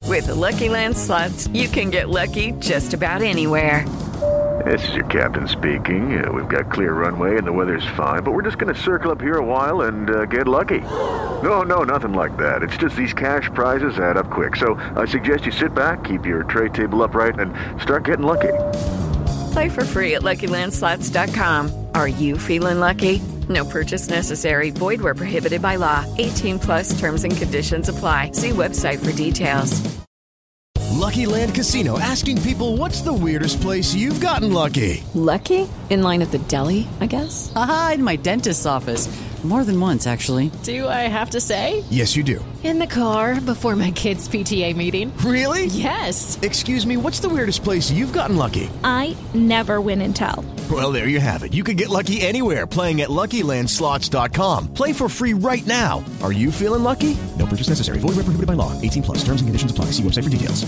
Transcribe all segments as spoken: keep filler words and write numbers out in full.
With the Lucky Land Slots, you can get lucky just about anywhere. This is your captain speaking. Uh, we've got clear runway and the weather's fine, but we're just going to circle up here a while and uh, get lucky. No, no, nothing like that. It's just these cash prizes add up quick. So I suggest you sit back, keep your tray table upright, and start getting lucky. Play for free at Lucky Land Slots dot com. Are you feeling lucky? No purchase necessary. Void where prohibited by law. eighteen plus terms and conditions apply. See website for details. Lucky Land Casino, asking people, what's the weirdest place you've gotten lucky? Lucky? In line at the deli, I guess? Aha, in my dentist's office. More than once, actually. Do I have to say? Yes, you do. In the car before my kids' P T A meeting. Really? Yes. Excuse me, what's the weirdest place you've gotten lucky? I never win and tell. Well, there you have it. You can get lucky anywhere, playing at Lucky Land Slots dot com. Play for free right now. Are you feeling lucky? No purchase necessary. Void where prohibited by law. eighteen plus. Terms and conditions apply. See website for details.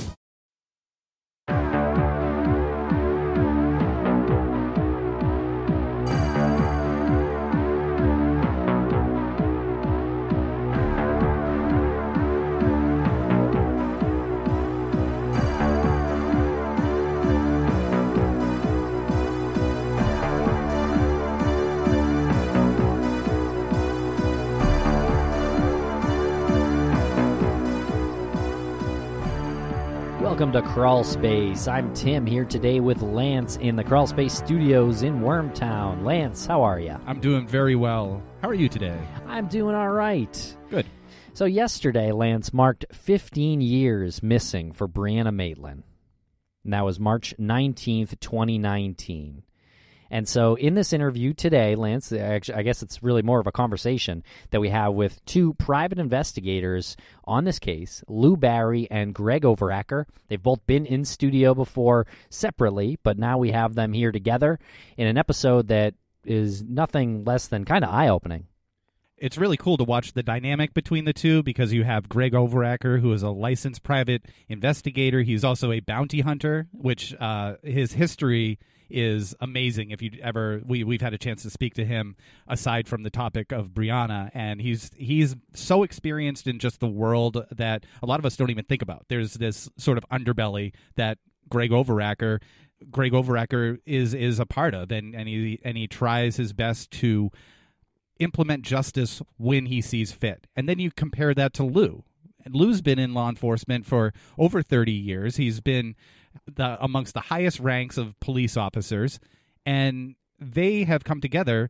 Welcome to Crawl Space. I'm Tim here today with Lance in the Crawl Space Studios in Wormtown. Lance, how are you? I'm doing very well. How are you today? I'm doing all right. Good. So yesterday, Lance marked fifteen years missing for Brianna Maitland. And that was March nineteenth, twenty nineteen. And so in this interview today, Lance, actually, I guess it's really more of a conversation that we have with two private investigators on this case, Lou Barry and Greg Overacker. They've both been in studio before separately, but now we have them here together in an episode that is nothing less than kind of eye-opening. It's really cool to watch the dynamic between the two because you have Greg Overacker, who is a licensed private investigator. He's also a bounty hunter, which uh, his history is amazing. If you ever, we we've had a chance to speak to him aside from the topic of Brianna, and he's he's so experienced in just the world that a lot of us don't even think about. There's this sort of underbelly that Greg Overacker, Greg Overacker is is a part of, and and he and he tries his best to implement justice when he sees fit. And then you compare that to Lou. And Lou's been in law enforcement for over thirty years. He's been the, amongst the highest ranks of police officers, and they have come together.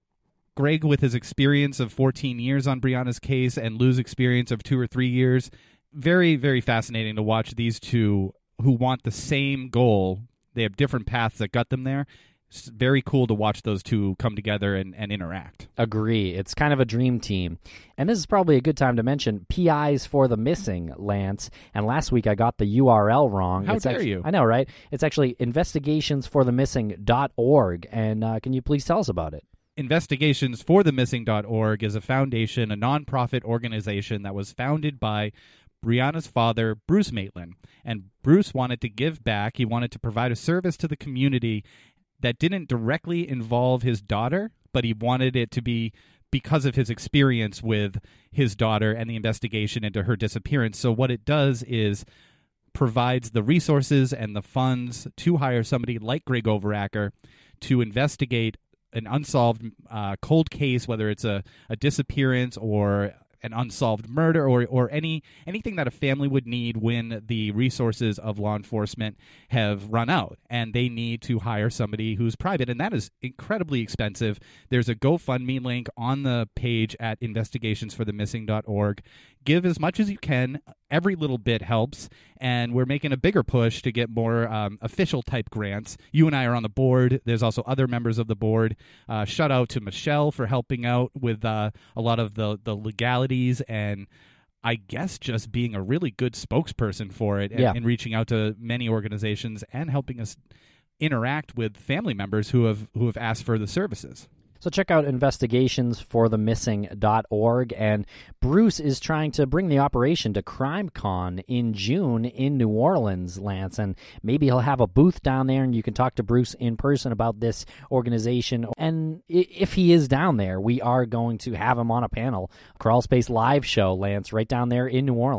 Greg with his experience of fourteen years on Brianna's case and Lou's experience of two or three years. Very, very fascinating to watch these two who want the same goal. They have different paths that got them there. It's very cool to watch those two come together and, and interact. Agree. It's kind of a dream team. And this is probably a good time to mention P Is for the Missing, Lance. And last week I got the U R L wrong. How it's dare actually, you? I know, right? It's actually investigations for the missing dot org. And uh, can you please tell us about it? investigations for the missing dot org is a foundation, a nonprofit organization that was founded by Brianna's father, Bruce Maitland. And Bruce wanted to give back. He wanted to provide a service to the community that didn't directly involve his daughter, but he wanted it to be because of his experience with his daughter and the investigation into her disappearance. So what it does is provides the resources and the funds to hire somebody like Greg Overacker to investigate an unsolved uh, cold case, whether it's a, a disappearance or an unsolved murder or or any anything that a family would need when the resources of law enforcement have run out and they need to hire somebody who's private, and that is incredibly expensive. There's a GoFundMe link on the page at investigations for the missing dot org. Give as much as you can. Every little bit helps, and we're making a bigger push to get more um, official-type grants. You and I are on the board. There's also other members of the board. Uh, shout out to Michelle for helping out with uh, a lot of the, the legalities and I guess just being a really good spokesperson for it and, yeah. and reaching out to many organizations and helping us interact with family members who have who have asked for the services. So check out investigations for the missing dot org, and Bruce is trying to bring the operation to CrimeCon in June in New Orleans, Lance, and maybe he'll have a booth down there and you can talk to Bruce in person about this organization. And if he is down there, we are going to have him on a panel, Crawl Space live show, Lance, right down there in New Orleans.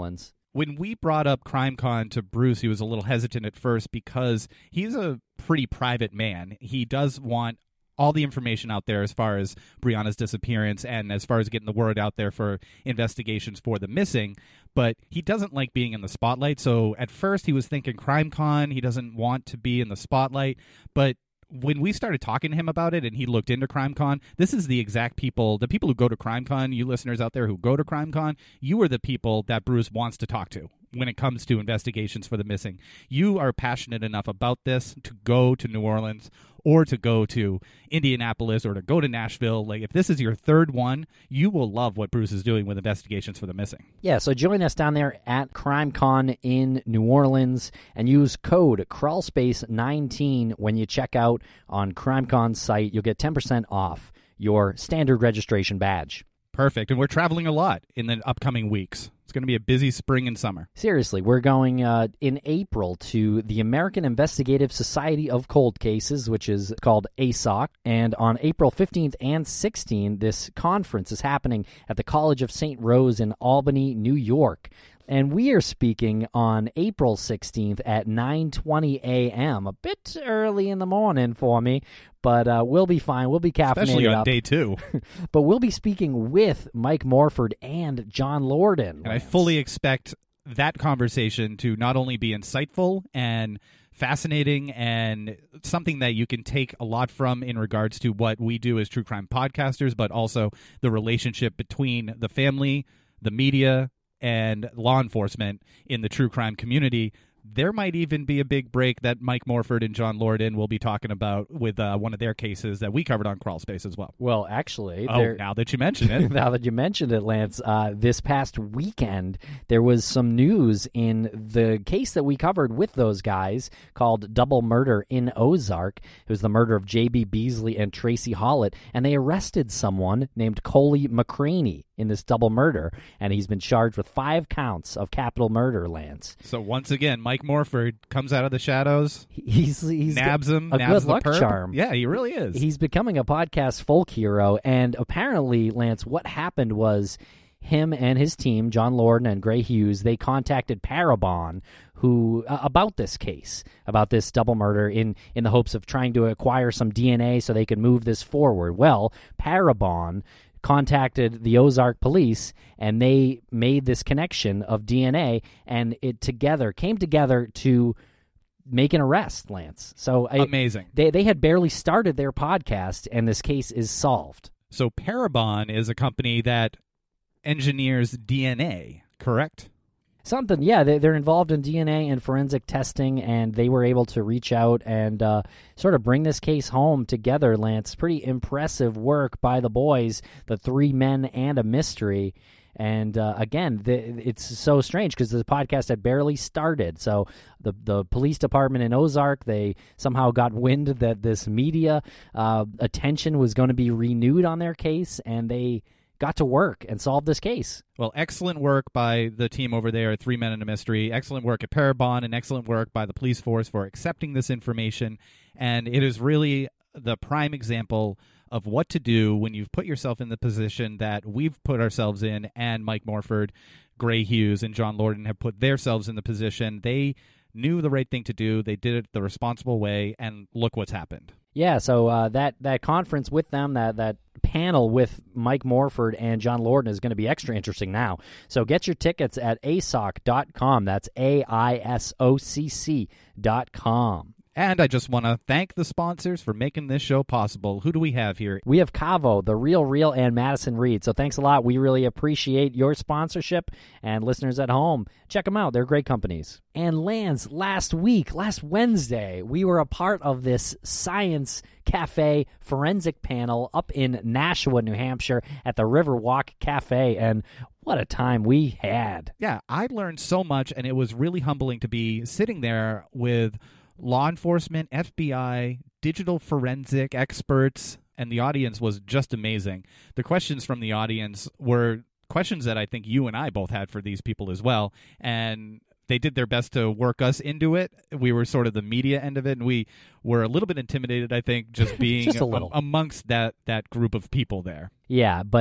when we brought up CrimeCon to Bruce, he was a little hesitant at first because he's a pretty private man. He does want all the information out there as far as Brianna's disappearance and as far as getting the word out there for investigations for the missing, but he doesn't like being in the spotlight. So at first he was thinking CrimeCon, he doesn't want to be in the spotlight, but when we started talking to him about it and he looked into CrimeCon, this is the exact people, the people who go to CrimeCon, you listeners out there who go to CrimeCon, you are the people that Bruce wants to talk to when it comes to investigations for the missing. You are passionate enough about this to go to New Orleans or to go to Indianapolis or to go to Nashville. Like, if this is your third one, you will love what Bruce is doing with investigations for the missing. Yeah, so join us down there at CrimeCon in New Orleans and use code crawlspace nineteen when you check out on CrimeCon's site. You'll get ten percent off your standard registration badge. Perfect. And we're traveling a lot in the upcoming weeks. It's going to be a busy spring and summer. Seriously, we're going uh, in April to the American Investigative Society of Cold Cases, which is called A S O C. And on April fifteenth and sixteenth, this conference is happening at the College of Saint Rose in Albany, New York. And we are speaking on April sixteenth at nine twenty a.m., a bit early in the morning for me, but uh, we'll be fine. We'll be caffeinated Especially on up. day two. But we'll be speaking with Mike Morford and John Lorden. And I fully expect that conversation to not only be insightful and fascinating and something that you can take a lot from in regards to what we do as true crime podcasters, but also the relationship between the family, the media, and law enforcement in the true crime community. There might even be a big break that Mike Morford and John Lorden will be talking about with uh, one of their cases that we covered on Crawlspace as well. Well, actually... Oh, now that you mention it. now that you mentioned it, Lance, uh, this past weekend, there was some news in the case that we covered with those guys called Double Murder in Ozark. It was the murder of J B. Beasley and Tracy Hollett, and they arrested someone named Coley McCraney in this double murder, and he's been charged with five counts of capital murder, Lance. So once again, Mike Morford comes out of the shadows, he's, he's nabs him, a nabs good luck the perp. charm. Yeah, he really is. He's becoming a podcast folk hero, and apparently, Lance, what happened was him and his team, John Lorden and Gray Hughes, they contacted Parabon who uh, about this case, about this double murder in, in the hopes of trying to acquire some D N A so they could move this forward. Well, Parabon contacted the Ozark police, and they made this connection of D N A, and it together came together to make an arrest, Lance. So I, amazing. They they had barely started their podcast, and this case is solved. So Parabon is a company that engineers D N A, correct? Something, yeah. They, they're involved in D N A and forensic testing, and they were able to reach out and uh, sort of bring this case home together, Lance. Pretty impressive work by the boys, the three men and a mystery. And uh, again, the, it's so strange because the podcast had barely started. So the the police department in Ozark, they somehow got wind that this media uh, attention was going to be renewed on their case, and they got to work and solve this case. Well, excellent work by the team over there at Three Men and a Mystery. Excellent work at Parabon, and excellent work by the police force for accepting this information. And it is really the prime example of what to do when you've put yourself in the position that we've put ourselves in, and Mike Morford, Gray Hughes, and John Lorden have put themselves in the position. They knew the right thing to do. They did it the responsible way, and look what's happened. Yeah, so uh, that, that conference with them, that, that panel with Mike Morford and John Lorden is going to be extra interesting now. So get your tickets at A S O C dot com. That's A I S O C C dot com. And I just want to thank the sponsors for making this show possible. Who do we have here? We have Cavo, The Real Real, and Madison Reed. So thanks a lot. We really appreciate your sponsorship. And listeners at home, check them out. They're great companies. And Lance, last week, last Wednesday, we were a part of this Science Cafe forensic panel up in Nashua, New Hampshire at the Riverwalk Cafe. And what a time we had. Yeah, I learned so much, and it was really humbling to be sitting there with law enforcement, F B I, digital forensic experts, and the audience was just amazing. The questions from the audience were questions that I think you and I both had for these people as well, and they did their best to work us into it. We were sort of the media end of it, and we were a little bit intimidated, I think, just being just a little. amongst that, that group of people there. Yeah, but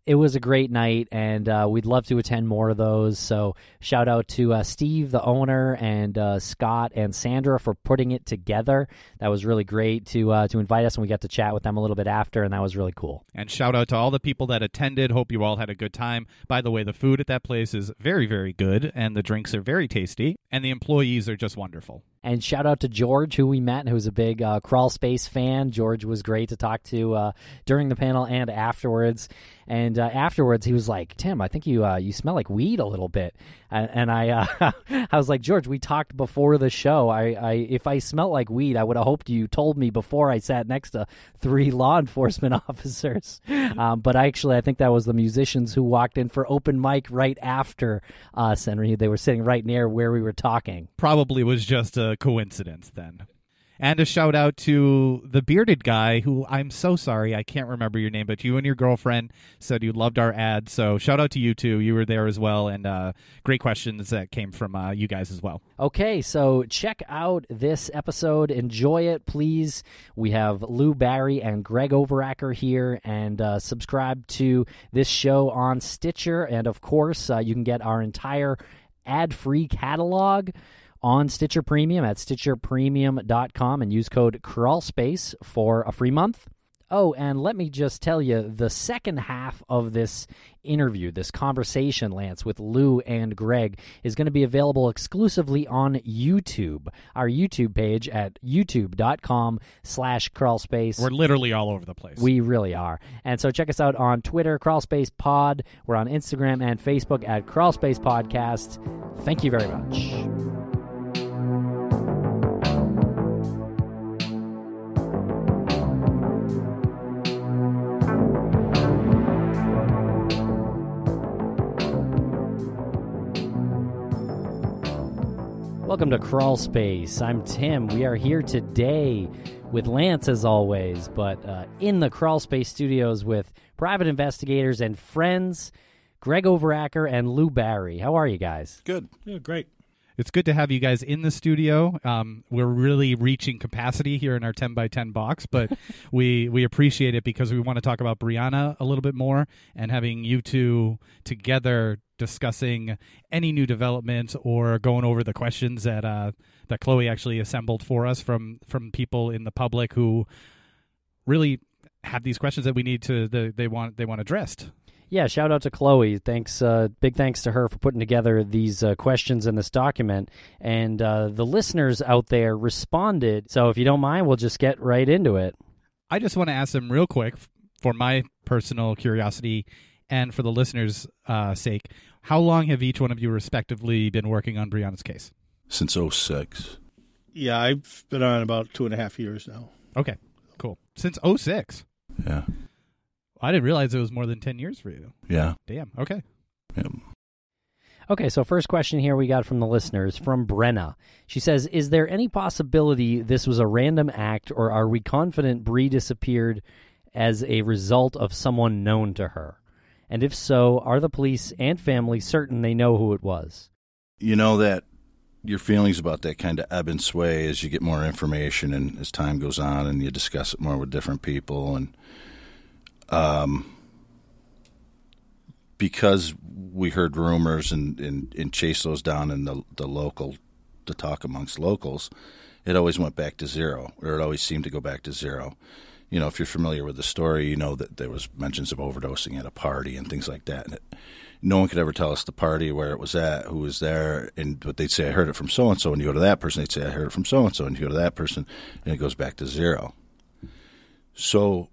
it was a great night, and uh, we'd love to attend more of those. So shout out to uh, Steve, the owner, and uh, Scott and Sandra for putting it together. That was really great to uh, to invite us, and we got to chat with them a little bit after, and that was really cool. And shout out to all the people that attended. Hope you all had a good time. By the way, the food at that place is very, very good, and the drinks are very tasty, and the employees are just wonderful. And shout out to George, who we met, who's a big uh, Crawl Space fan. George was great to talk to uh, during the panel and afterwards. And uh, afterwards, he was like, "Tim, I think you uh, you smell like weed a little bit." And, and I uh, I was like, "George, we talked before the show. I, I if I smelled like weed, I would have hoped you told me before I sat next to three law enforcement officers." Um, but actually, I think that was the musicians who walked in for open mic right after us, and they were sitting right near where we were talking. Probably was just a coincidence then. And a shout out to the bearded guy who, I'm so sorry, I can't remember your name, but you and your girlfriend said you loved our ad. So shout out to you two. You were there as well, and uh, great questions that came from uh, you guys as well. Okay, so check out this episode. Enjoy it, please. We have Lou Barry and Greg Overacker here, and uh, subscribe to this show on Stitcher. And, of course, uh, you can get our entire ad-free catalog on Stitcher Premium at stitcher premium dot com and use code CrawlSpace for a free month. Oh, and let me just tell you, the second half of this interview, this conversation, Lance, with Lou and Greg, is going to be available exclusively on YouTube, our YouTube page at youtube.com slash crawlspace. We're literally all over the place. We really are. And so check us out on Twitter, Crawlspace Pod. We're on Instagram and Facebook at Crawlspace Podcast. Thank you very much. Welcome to Crawl Space. I'm Tim. We are here today with Lance, as always, but uh, in the Crawl Space studios with private investigators and friends, Greg Overacker and Lou Barry. How are you guys? Good. Yeah, great. It's good to have you guys in the studio. Um, we're really reaching capacity here in our ten by ten box, but we we appreciate it because we want to talk about Brianna a little bit more, and having you two together discussing any new developments or going over the questions that uh, that Chloe actually assembled for us from from people in the public who really have these questions that we need to the, they want they want addressed. Yeah, shout out to Chloe. Thanks, uh, big thanks to her for putting together these uh, questions in this document. And uh, the listeners out there responded. So if you don't mind, we'll just get right into it. I just want to ask them real quick, for my personal curiosity and for the listeners' uh, sake, how long have each one of you respectively been working on Brianna's case? Since oh six. Yeah, I've been on about two and a half years now. Okay, cool. Since oh six? Yeah. I didn't realize it was more than ten years for you. Yeah. Damn. Okay. Yeah. Okay, so first question here we got from the listeners, from Brenna. She says, is there any possibility this was a random act, or are we confident Bree disappeared as a result of someone known to her? And if so, are the police and family certain they know who it was? You know that your feelings about that kind of ebb and sway as you get more information and as time goes on and you discuss it more with different people. And um, because we heard rumors and, and, and chased those down in the, the local, to talk amongst locals, it always went back to zero, or it always seemed to go back to zero. You know, if you're familiar with the story, you know that there was mentions of overdosing at a party and things like that. And it, no one could ever tell us the party, where it was at, who was there. And but they'd say, I heard it from so-and-so. And you go to that person, they'd say, I heard it from so-and-so. And you go to that person, and it goes back to zero. So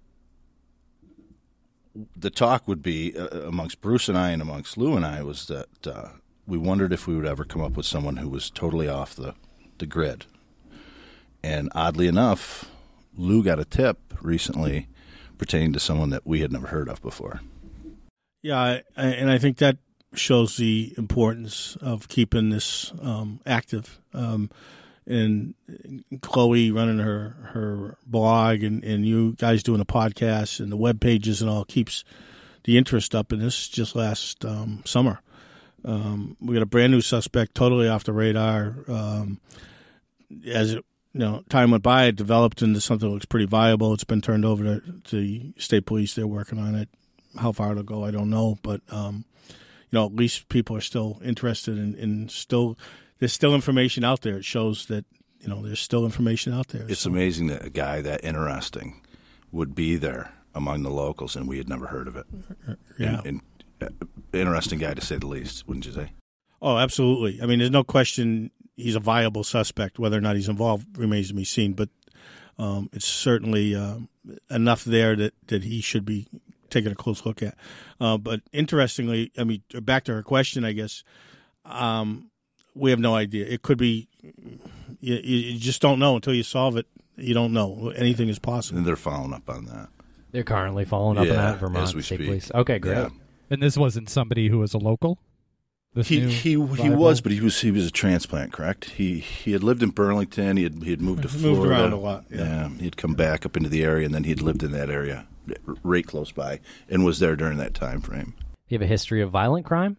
the talk would be, uh, amongst Bruce and I and amongst Lou and I, was that uh, we wondered if we would ever come up with someone who was totally off the, the grid. And oddly enough, Lou got a tip recently pertaining to someone that we had never heard of before. Yeah, I, I, and I think that shows the importance of keeping this um, active. Um, and Chloe running her, her blog and, and you guys doing a podcast and the web pages and all keeps the interest up. And this just last um, summer. Um, we got a brand new suspect totally off the radar. Um, as it You know, time went by, it developed into something that looks pretty viable. It's been turned over to, to the state police. They're working on it. how far it'll go, I don't know. But, um, you know, at least people are still interested in, in still – there's still information out there. It shows that, you know, there's still information out there. It's so. amazing that a guy that interesting would be there among the locals, and we had never heard of it. Yeah. And, and, uh, interesting guy, to say the least, wouldn't you say? Oh, absolutely. I mean, there's no question he's a viable suspect. Whether or not he's involved remains to be seen. But um, it's certainly um, enough there that, that he should be taking a close look at. Uh, but interestingly, I mean, back to her question, I guess, um, we have no idea. It could be you, you just don't know until you solve it. You don't know. Anything is possible. And they're following up on that. They're currently following up yeah, on that, Vermont as we State speak. Police. Okay, great. Yeah. And this wasn't somebody who was a local? This He new he he rival? was, but he was he was a transplant, correct? He he had lived in Burlington. He had he had moved to Moved Florida. around a lot, yeah. he'd come back up into the area, and then he'd lived in that area, right close by, and was there during that time frame. You have a history of violent crime?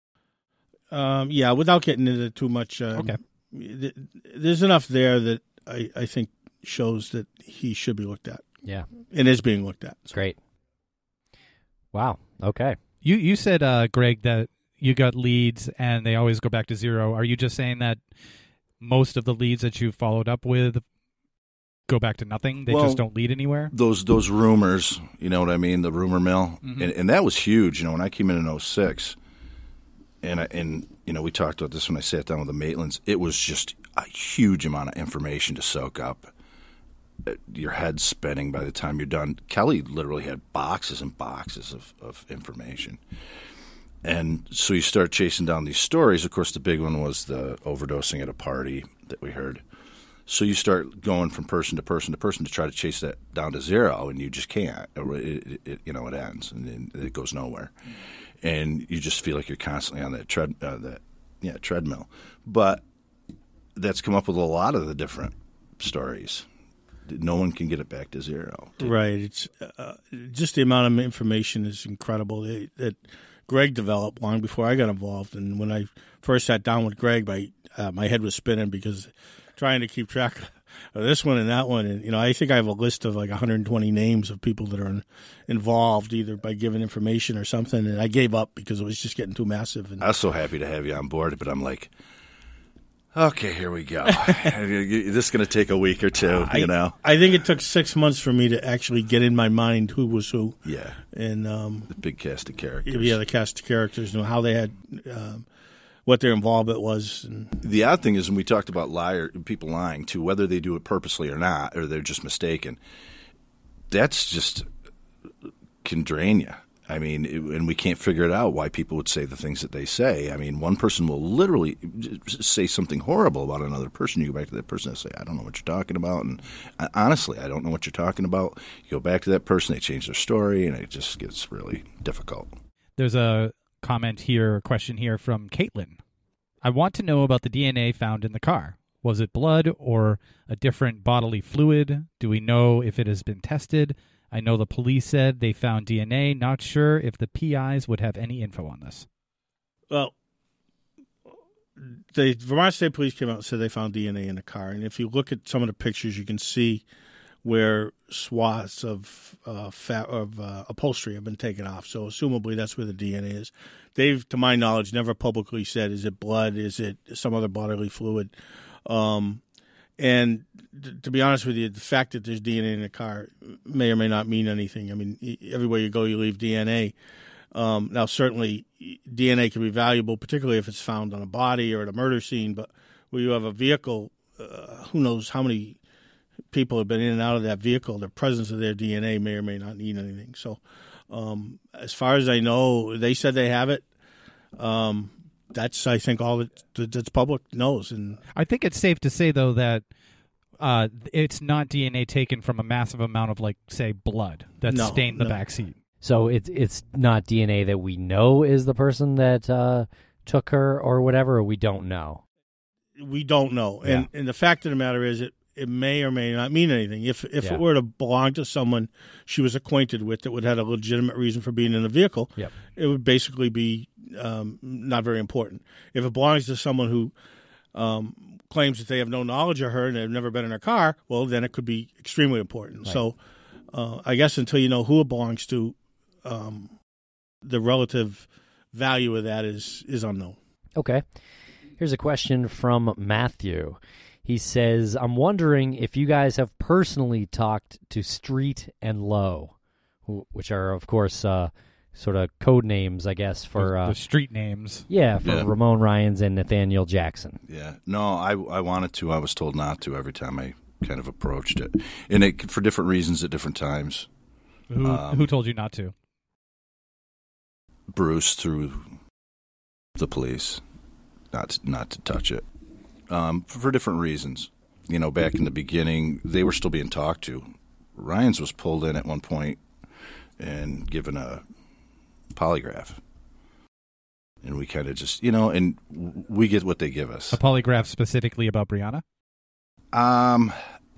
Um, yeah, without getting into too much. Um, Okay. th- there's enough there that I, I think shows that he should be looked at. Yeah. And is being looked at. So. Great. Wow. Okay. You you said, uh, Greg, that you got leads and they always go back to zero. Are you just saying that most of the leads that you followed up with go back to nothing? They Well, just don't lead anywhere? Those those rumors, you know what I mean? The rumor mill, Mhm. and, and that was huge. You know, when I came in in oh six, and I, and you know we talked about this when I sat down with the Maitlands. It was just a huge amount of information to soak up. Your head's spinning by the time you're done. Kelly literally had boxes and boxes of, of information. And so you start chasing down these stories. Of course, the big one was the overdosing at a party that we heard. So you start going from person to person to person to try to chase that down to zero, and you just can't. It, it, it, you know, it ends, and it goes nowhere. And you just feel like you're constantly on that tread, uh, that yeah, treadmill. But that's come up with a lot of the different stories. No one can get it back to zero. Right. It's uh, just the amount of information is incredible that, that Greg developed long before I got involved. And when I first sat down with Greg, my uh, my head was spinning because trying to keep track of this one and that one. And you know, I think I have a list of like one hundred twenty names of people that are in, involved, either by giving information or something. And I gave up because it was just getting too massive. And I was so happy to have you on board, but I'm like, okay, here we go. This is going to take a week or two, I, you know. I think it took six months for me to actually get in my mind who was who. Yeah. And um, the big cast of characters. Yeah, the cast of characters, you know, how they had, um, what their involvement was. And the odd thing is when we talked about liar people lying too, whether they do it purposely or not, or they're just mistaken, that's just can drain you. I mean, it, and we can't figure it out why people would say the things that they say. I mean, one person will literally say something horrible about another person. You go back to that person and say, I don't know what you're talking about. And I, honestly, I don't know what you're talking about. You go back to that person, they change their story, and it just gets really difficult. There's a comment here, a question here from Caitlin. I want to know about the D N A found in the car. Was it blood or a different bodily fluid? Do we know if it has been tested? I know the police said they found D N A. Not sure if the P Is would have any info on this. Well, the Vermont State Police came out and said they found D N A in the car. And if you look at some of the pictures, you can see where swaths of uh, fat, of uh, upholstery have been taken off. So assumably that's where the D N A is. They've, to my knowledge, never publicly said, is it blood? Is it some other bodily fluid? Um, and th- to be honest with you, the fact that there's D N A in the car may or may not mean anything. I mean, everywhere you go, you leave D N A. Um, now, certainly, D N A can be valuable, particularly if it's found on a body or at a murder scene. But where you have a vehicle, uh, who knows how many people have been in and out of that vehicle, the presence of their D N A may or may not mean anything. So um, as far as I know, they said they have it. Um, that's, I think, all that, that's public knows. And I think it's safe to say, though, that uh, it's not D N A taken from a massive amount of, like, say, blood that No, stained the no. back seat. So it's it's not D N A that we know is the person that uh, took her or whatever, or we don't know. we don't know. And and the fact of the matter is, it, it may or may not mean anything. If if Yeah. it were to belong to someone she was acquainted with that would have had a legitimate reason for being in the vehicle, Yep. it would basically be um, not very important. If it belongs to someone who um, claims that they have no knowledge of her and they've never been in her car, well, then it could be extremely important. Right. So uh, I guess until you know who it belongs to, um, the relative value of that is is unknown. Okay. Here's a question from Matthew. He says, I'm wondering if you guys have personally talked to Street and Low, who, which are, of course, uh, sort of code names, I guess, for... Uh, the street names. Yeah, for Yeah. Ramon Ryans and Nathaniel Jackson. Yeah. No, I, I wanted to. I was told not to every time I kind of approached it. And it for different reasons at different times. Who Um, who told you not to? Bruce through the police, not to, not to touch it, um, for, for different reasons. You know, back in the beginning, they were still being talked to. Ryans was pulled in at one point and given a polygraph, and we kind of just, you know, and we get what they give us. A polygraph specifically about Brianna? Um,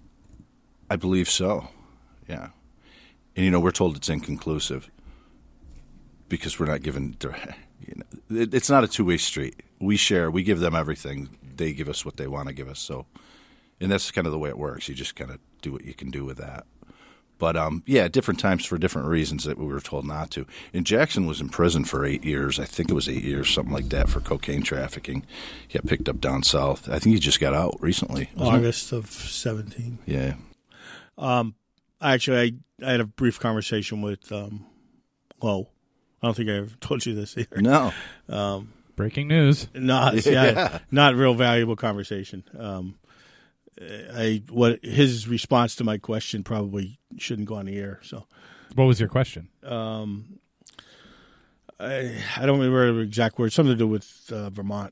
I believe so. Yeah, and you know, we're told it's inconclusive because we're not given. You know, it, it's not a two-way street. We share. We give them everything. They give us what they want to give us. So, and that's kind of the way it works. You just kind of do what you can do with that. But, um, yeah, at different times for different reasons that we were told not to. And Jackson was in prison for eight years. I think it was eight years, something like that, for cocaine trafficking. He got picked up down south. I think he just got out recently. August of seventeen. Yeah. Um, actually, I, I had a brief conversation with um, Lowe. I don't think I ever told you this either. No. Um, Breaking news. Not, yeah. yeah, not real valuable conversation. Um, I what his response to my question probably shouldn't go on the air. So, what was your question? Um, I I don't remember the exact words. Something to do with uh, Vermont.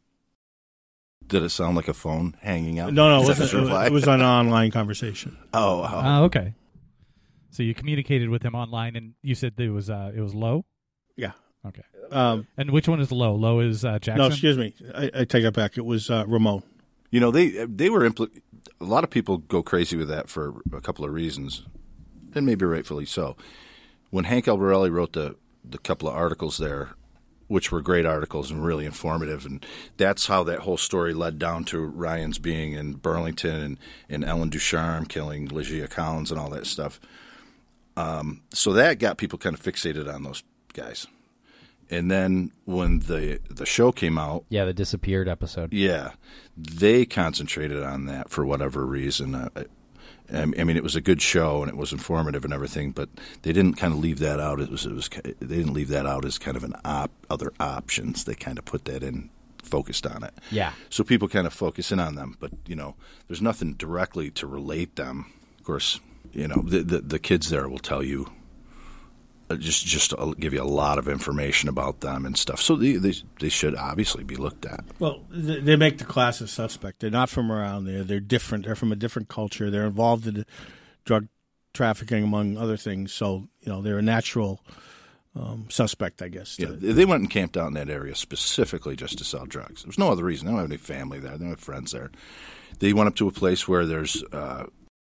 Did it sound like a phone hanging out? No, no, it, Is that wasn't, his reply? it was an online conversation. Oh, wow. Oh, okay. So you communicated with him online, and you said it was uh, it was Low? Yeah. Okay. Um, and which one is Low? Low is uh, Jackson? No, excuse me. I, I take that back. It was uh, Ramon. You know, they they were impl- a lot of people go crazy with that for a couple of reasons, and maybe rightfully so. When Hank Albarelli wrote the the couple of articles there, which were great articles and really informative, and that's how that whole story led down to Ryan's being in Burlington and, and Ellen Ducharme killing Legia Collins and all that stuff. Um, so that got people kind of fixated on those guys. And then when the the show came out, yeah, the disappeared episode, yeah, they concentrated on that for whatever reason. Uh, I, I mean, it was a good show and it was informative and everything, but they didn't kind of leave that out. It was it was they didn't leave that out as kind of an op other options. They kind of put that in, focused on it. Yeah. So people kind of focus in on them, but you know, there's nothing directly to relate them. Of course, you know, the the, the kids there will tell you. Just, just to give you a lot of information about them and stuff. So they, they, they should obviously be looked at. Well, they make the class a suspect. They're not from around there. They're different. They're from a different culture. They're involved in drug trafficking, among other things. So, you know, they're a natural um, suspect, I guess. Yeah, they went and camped out in that area specifically just to sell drugs. There was no other reason. They don't have any family there. They don't have friends there. They went up to a place where there's uh,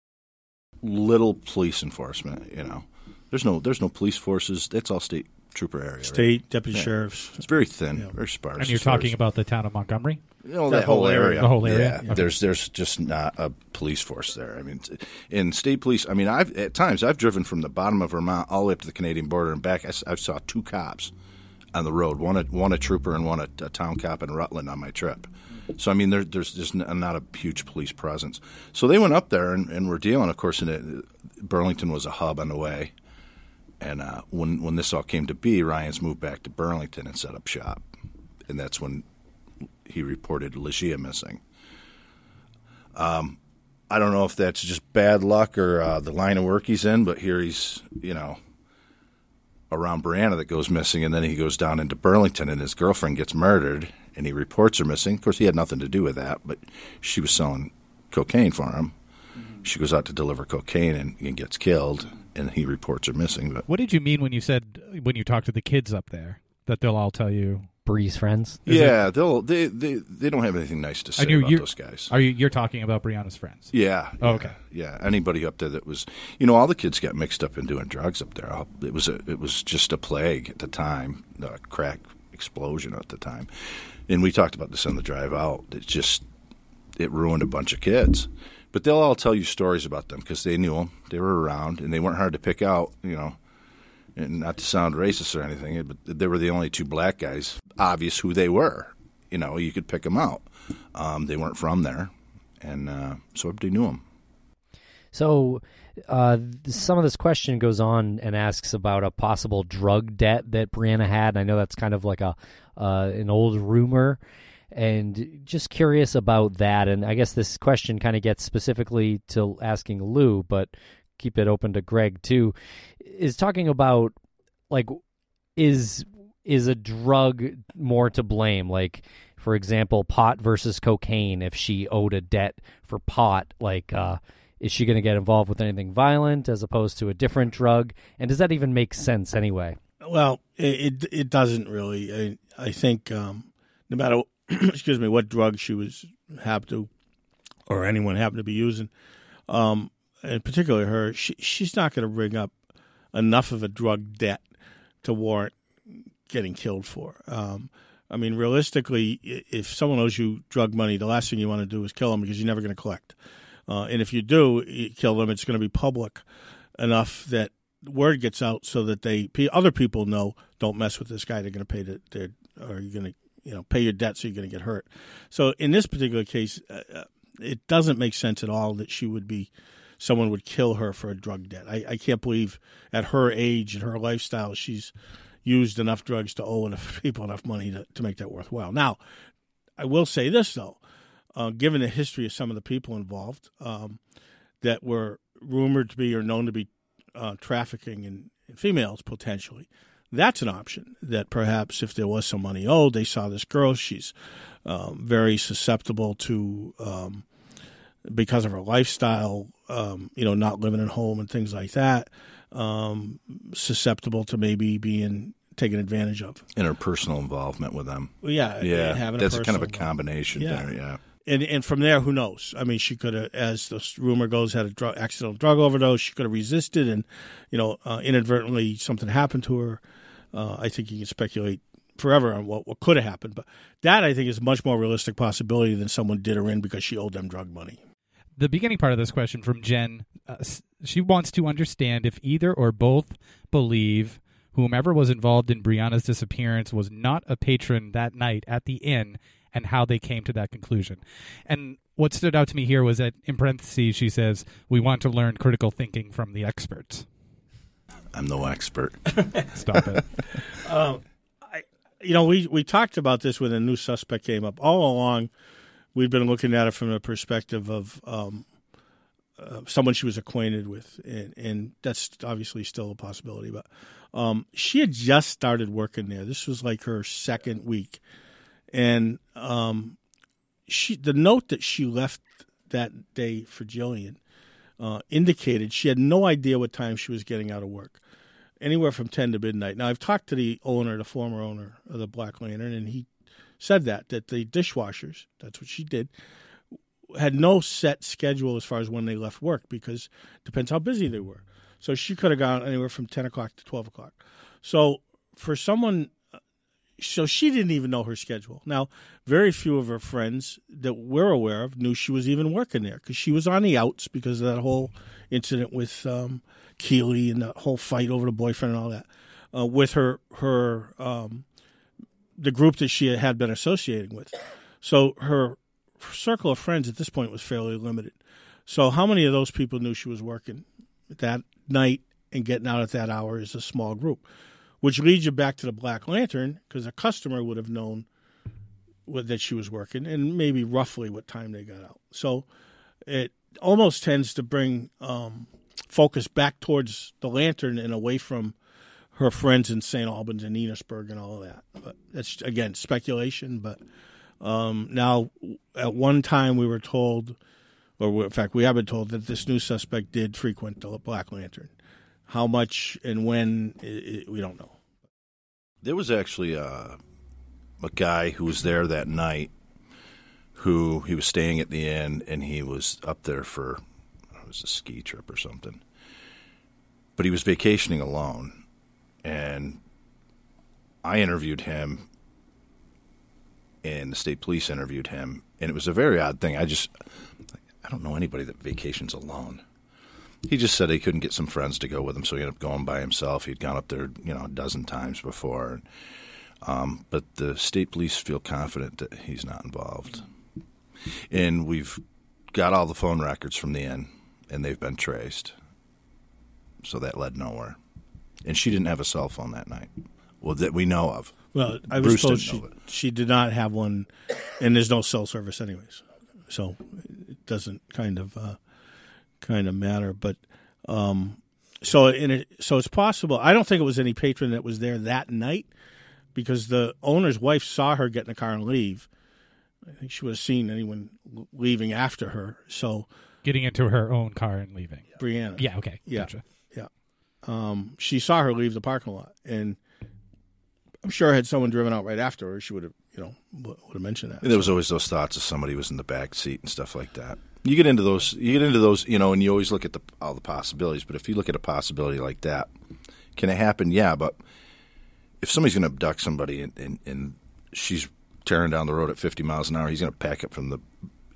little police enforcement, you know. There's no there's no police forces. That's all state trooper area. State, right? deputy yeah. sheriffs. It's very thin, yeah. very sparse. And you're talking about the town of Montgomery? You know, that, that whole area. The whole area? Yeah. Okay. There's there's just not a police force there. I mean, in state police, I mean, I've at times I've driven from the bottom of Vermont all the way up to the Canadian border and back. I, I saw two cops on the road, one a, one a trooper and one a, a town cop in Rutland on my trip. So, I mean, there, there's just not a huge police presence. So they went up there and, and were dealing, of course, in it, Burlington was a hub on the way. And uh, when when this all came to be, Ryans moved back to Burlington and set up shop. And that's when he reported Legia missing. Um, I don't know if that's just bad luck or uh, the line of work he's in, but here he's, you know, around Brianna that goes missing, and then he goes down into Burlington and his girlfriend gets murdered, and he reports her missing. Of course, he had nothing to do with that, but she was selling cocaine for him. Mm-hmm. She goes out to deliver cocaine and, and gets killed. And he reports her missing. But what did you mean when you said when you talked to the kids up there that they'll all tell you Bree's friends? Is yeah, it? they'll they, they they don't have anything nice to say you're, about you're, those guys. Are you you're talking about Brianna's friends? Yeah. Oh, yeah, okay. Yeah. Anybody up there that was, you know, all the kids got mixed up in doing drugs up there. It was a, it was just a plague at the time, a crack explosion at the time, and we talked about this on the drive out. It just it ruined a bunch of kids. But they'll all tell you stories about them because they knew them, they were around, and they weren't hard to pick out. You know, And not to sound racist or anything, but they were the only two black guys. Obvious who they were. You know, you could pick them out. Um, they weren't from there, and uh, so everybody knew them. So uh, some of this question goes on and asks about a possible drug debt that Brianna had. I know that's kind of like a uh, an old rumor, and just curious about that. And I guess this question kind of gets specifically to asking Lou, but keep it open to Greg too, is talking about, like, is is a drug more to blame? Like, for example, pot versus cocaine. If she owed a debt for pot, like, uh, is she going to get involved with anything violent as opposed to a different drug? And does that even make sense anyway? Well, it it doesn't really. I, I think um, no matter excuse me what drug she was happened to, or anyone happened to be using, um, and particularly her, she, she's not going to bring up enough of a drug debt to warrant getting killed for. Um, I mean, realistically, if someone owes you drug money, the last thing you want to do is kill them because you're never going to collect. Uh, and if you do you kill them, it's going to be public enough that word gets out so that they other people know, don't mess with this guy. They're going to pay the, their, or you're going to you know pay your debt, so you're going to get hurt. So in this particular case, uh, it doesn't make sense at all that she would be. Someone would kill her for a drug debt. I, I can't believe at her age and her lifestyle she's used enough drugs to owe enough people enough money to, to make that worthwhile. Now, I will say this, though. Uh, given the history of some of the people involved um, that were rumored to be or known to be uh, trafficking in, in females potentially, that's an option that perhaps if there was some money owed, they saw this girl, she's um, very susceptible to um, – because of her lifestyle, um, you know, not living at home and things like that, um, susceptible to maybe being taken advantage of. And her personal involvement with them. Well, yeah. Yeah, having that's a kind of a combination yeah. there, yeah. And and from there, who knows? I mean, she could have, as the rumor goes, had a drug, accidental drug overdose. She could have resisted and, you know, uh, inadvertently something happened to her. Uh, I think you can speculate forever on what, what could have happened. But that, I think, is a much more realistic possibility than someone did her in because she owed them drug money. The beginning part of this question from Jen, uh, she wants to understand if either or both believe whomever was involved in Brianna's disappearance was not a patron that night at the inn and how they came to that conclusion. And what stood out to me here was that in parentheses she says, we want to learn critical thinking from the experts. I'm no expert. Stop it. um, I, you know, we, we talked about this when a new suspect came up. All along, we'd been looking at it from the perspective of um, uh, someone she was acquainted with, and, and that's obviously still a possibility. But um, she had just started working there. This was like her second week. And um, she, the note that she left that day for Jillian uh, indicated she had no idea what time she was getting out of work, anywhere from ten to midnight. Now, I've talked to the owner, the former owner of the Black Lantern, and he said that, that the dishwashers, that's what she did, had no set schedule as far as when they left work because it depends how busy they were. So she could have gone anywhere from ten o'clock to twelve o'clock. So for someone... So she didn't even know her schedule. Now, very few of her friends that we're aware of knew she was even working there because she was on the outs because of that whole incident with um, Keeley and the whole fight over the boyfriend and all that. Uh, with her, her um, the group that she had been associating with. So her circle of friends at this point was fairly limited. So how many of those people knew she was working that night and getting out at that hour is a small group. Which leads you back to the Black Lantern, because a customer would have known what, that she was working and maybe roughly what time they got out. So it almost tends to bring um, focus back towards the Lantern and away from her friends in Saint Albans and Enosburg and all of that. But that's, again, speculation. But um, now, at one time we were told, or in fact we have been told, that this new suspect did frequent the Black Lantern. How much and when, it, it, we don't know. There was actually a, a guy who was there that night who he was staying at the inn, and he was up there for, it was a ski trip or something. But he was vacationing alone, and I interviewed him, and the state police interviewed him, and it was a very odd thing. I just, I don't know anybody that vacations alone. He just said he couldn't get some friends to go with him, so he ended up going by himself. He'd gone up there, you know, a dozen times before. Um, but the state police feel confident that he's not involved. And we've got all the phone records from the inn, and they've been traced. So that led nowhere. And she didn't have a cell phone that night. Well, that we know of. Well, I was Bruce told didn't she, know it. she did not have one, and there's no cell service anyways. So it doesn't kind of uh, kind of matter. But um, so in it, so it's possible. I don't think it was any patron that was there that night because the owner's wife saw her get in the car and leave. I think she would have seen anyone leaving after her. So getting into her own car and leaving. Brianna. Yeah. Okay. Yeah. Gotcha. Yeah. Um, she saw her leave the parking lot, and I'm sure had someone driven out right after her, she would have, you know, would have mentioned that. And there was always those thoughts of somebody was in the back seat and stuff like that. You get into those, you get into those, you know, and you always look at the all the possibilities. But if you look at a possibility like that, can it happen? Yeah, but if somebody's going to abduct somebody and, and, and she's tearing down the road at fifty miles an hour, he's going to pack up from the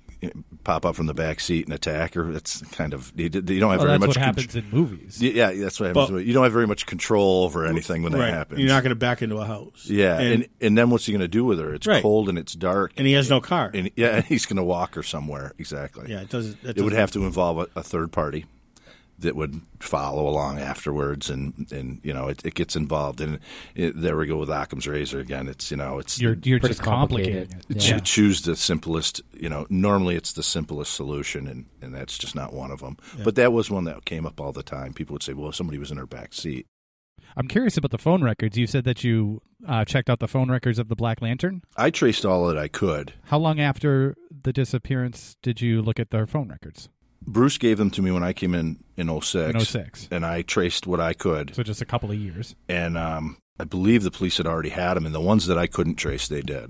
pop up from the back seat and attack her. That's kind of you, you don't have well, very that's much. What happens in movies? Yeah, that's what happens. But, you don't have very much control over anything when right. that happens. You're not going to back into a house. Yeah, and and, and then what's he going to do with her? It's right. cold and it's dark, and he has no car. And yeah, and he's going to walk her somewhere. Exactly. Yeah, it doesn't. It, it would have to involve a, a third party that would follow along afterwards, and, and you know it, it gets involved, and it, there we go with Occam's razor again. It's you know it's you're you're just complicated. Yeah. Yeah. Choose the simplest. You know, normally it's the simplest solution, and, and that's just not one of them. Yeah. But that was one that came up all the time. People would say, "Well, somebody was in her back seat." I'm curious about the phone records. You said that you uh, checked out the phone records of the Black Lantern. I traced all that I could. How long after the disappearance did you look at their phone records? Bruce gave them to me when I came in in oh six. In oh six. And I traced what I could. So just a couple of years. And um, I believe the police had already had them, and the ones that I couldn't trace, they did.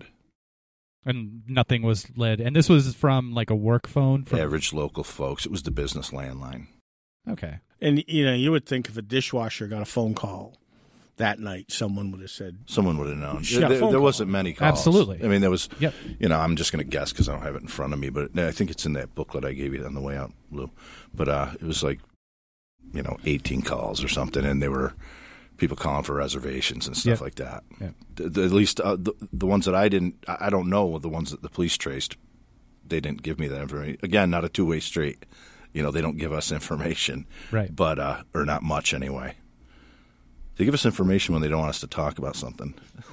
And nothing was led. And this was from like a work phone? From... Average local folks. It was the business landline. Okay. And, you know, you would think if a dishwasher got a phone call that night, someone would have said. Someone would have known. There, there, there wasn't many calls. Absolutely. I mean, there was, yep. you know, I'm just going to guess because I don't have it in front of me, but I think it's in that booklet I gave you on the way out, Lou. But uh, it was like, you know, eighteen calls or something, and they were people calling for reservations and stuff yep. like that. Yep. The, the, at least uh, the, the ones that I didn't, I don't know, the ones that the police traced, they didn't give me that information. Again, not a two-way street. You know, they don't give us information. Right. But, uh, or not much anyway. They give us information when they don't want us to talk about something.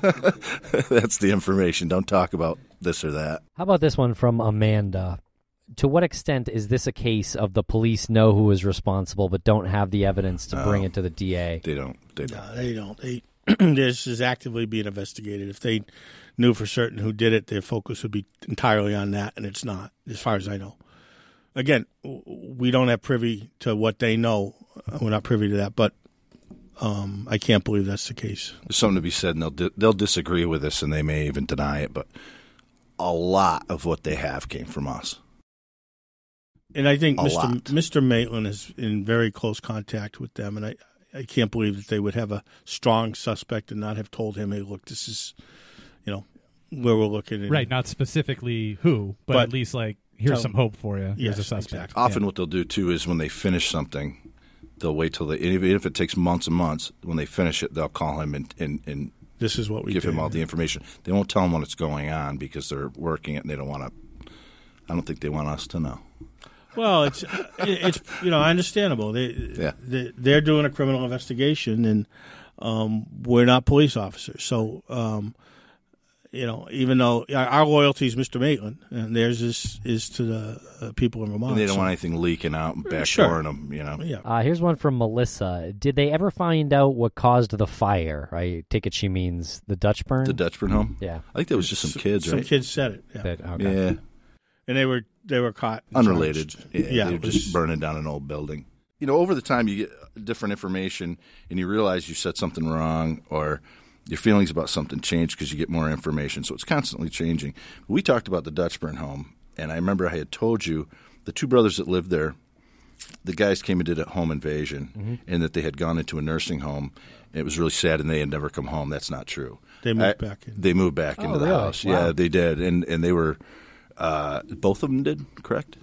That's the information. Don't talk about this or that. How about this one from Amanda? To what extent is this a case of the police know who is responsible but don't have the evidence to bring Oh, it to the D A? They don't. They don't. No, they don't. They, this is actively being investigated. If they knew for certain who did it, their focus would be entirely on that, and it's not, as far as I know. Again, we don't have privy to what they know. We're not privy to that, but Um, I can't believe that's the case. There's something to be said, and they'll di- they'll disagree with us, and they may even deny it. But a lot of what they have came from us. And I think a Mister lot. Mister Maitland is in very close contact with them, and I, I can't believe that they would have a strong suspect and not have told him, "Hey, look, this is, you know, where we're looking." And, right, not specifically who, but, But at least like here's tell- some hope for you. Here's Yes, a suspect. exactly. Often, Yeah. what they'll do too is when they finish something, they'll wait till they, even if it takes months and months. When they finish it, they'll call him and and, and This is what we give did. him all the information. They won't tell him when it's going on because they're working it, and they don't want to. I don't think they want us to know. Well, it's it's you know understandable. They, Yeah. they they're doing a criminal investigation, and um, we're not police officers. So um, you know, even though our, our loyalty is Mister Maitland, and theirs is is to the uh, people in Vermont. And they don't so- want anything leaking out and backdooring Sure. them. You know. Yeah. Uh, here's one from Melissa. Did they ever find out what caused the fire? I take it she means the Dutch burn? The Dutchburn home. Yeah. I think that was just some kids, Some right? kids said it. Yeah. That- okay. Yeah. And they were they were caught. and Unrelated. charged. Yeah, yeah they were it was- just burning down an old building. You know, over the time you get different information and you realize you said something wrong or your feelings about something change because you get more information. So it's constantly changing. We talked about the Dutchburn home, and I remember I had told you the two brothers that lived there, the guys came and did a home invasion, Mm-hmm. and that they had gone into a nursing home. And it was really sad, and they had never come home. That's not true. They moved I- back in. They moved back Oh, into the really? house. Wow. Yeah, they did, and and they were uh, both of them did, correct?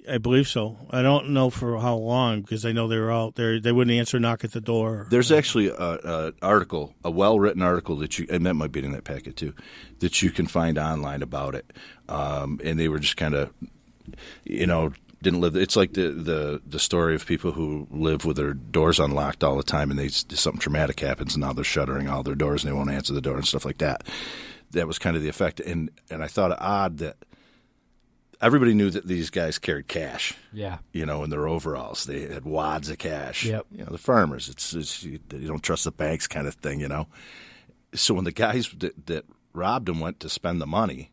I believe so. I don't know for how long because I know they were out there. They wouldn't answer knock at the door. There's actually an article, a well-written article that you, and that might be in that packet too, that you can find online about it. Um, and they were just kind of, you know, didn't live. It's like the, the, the story of people who live with their doors unlocked all the time, and they something traumatic happens, and now they're shuttering all their doors, and they won't answer the door and stuff like that. That was kind of the effect, and and I thought it odd that everybody knew that these guys carried cash. Yeah, you know, in their overalls, they had wads of cash. Yep. You know, the farmers. It's, it's you, you don't trust the banks, kind of thing. You know, so when the guys that, that robbed them went to spend the money,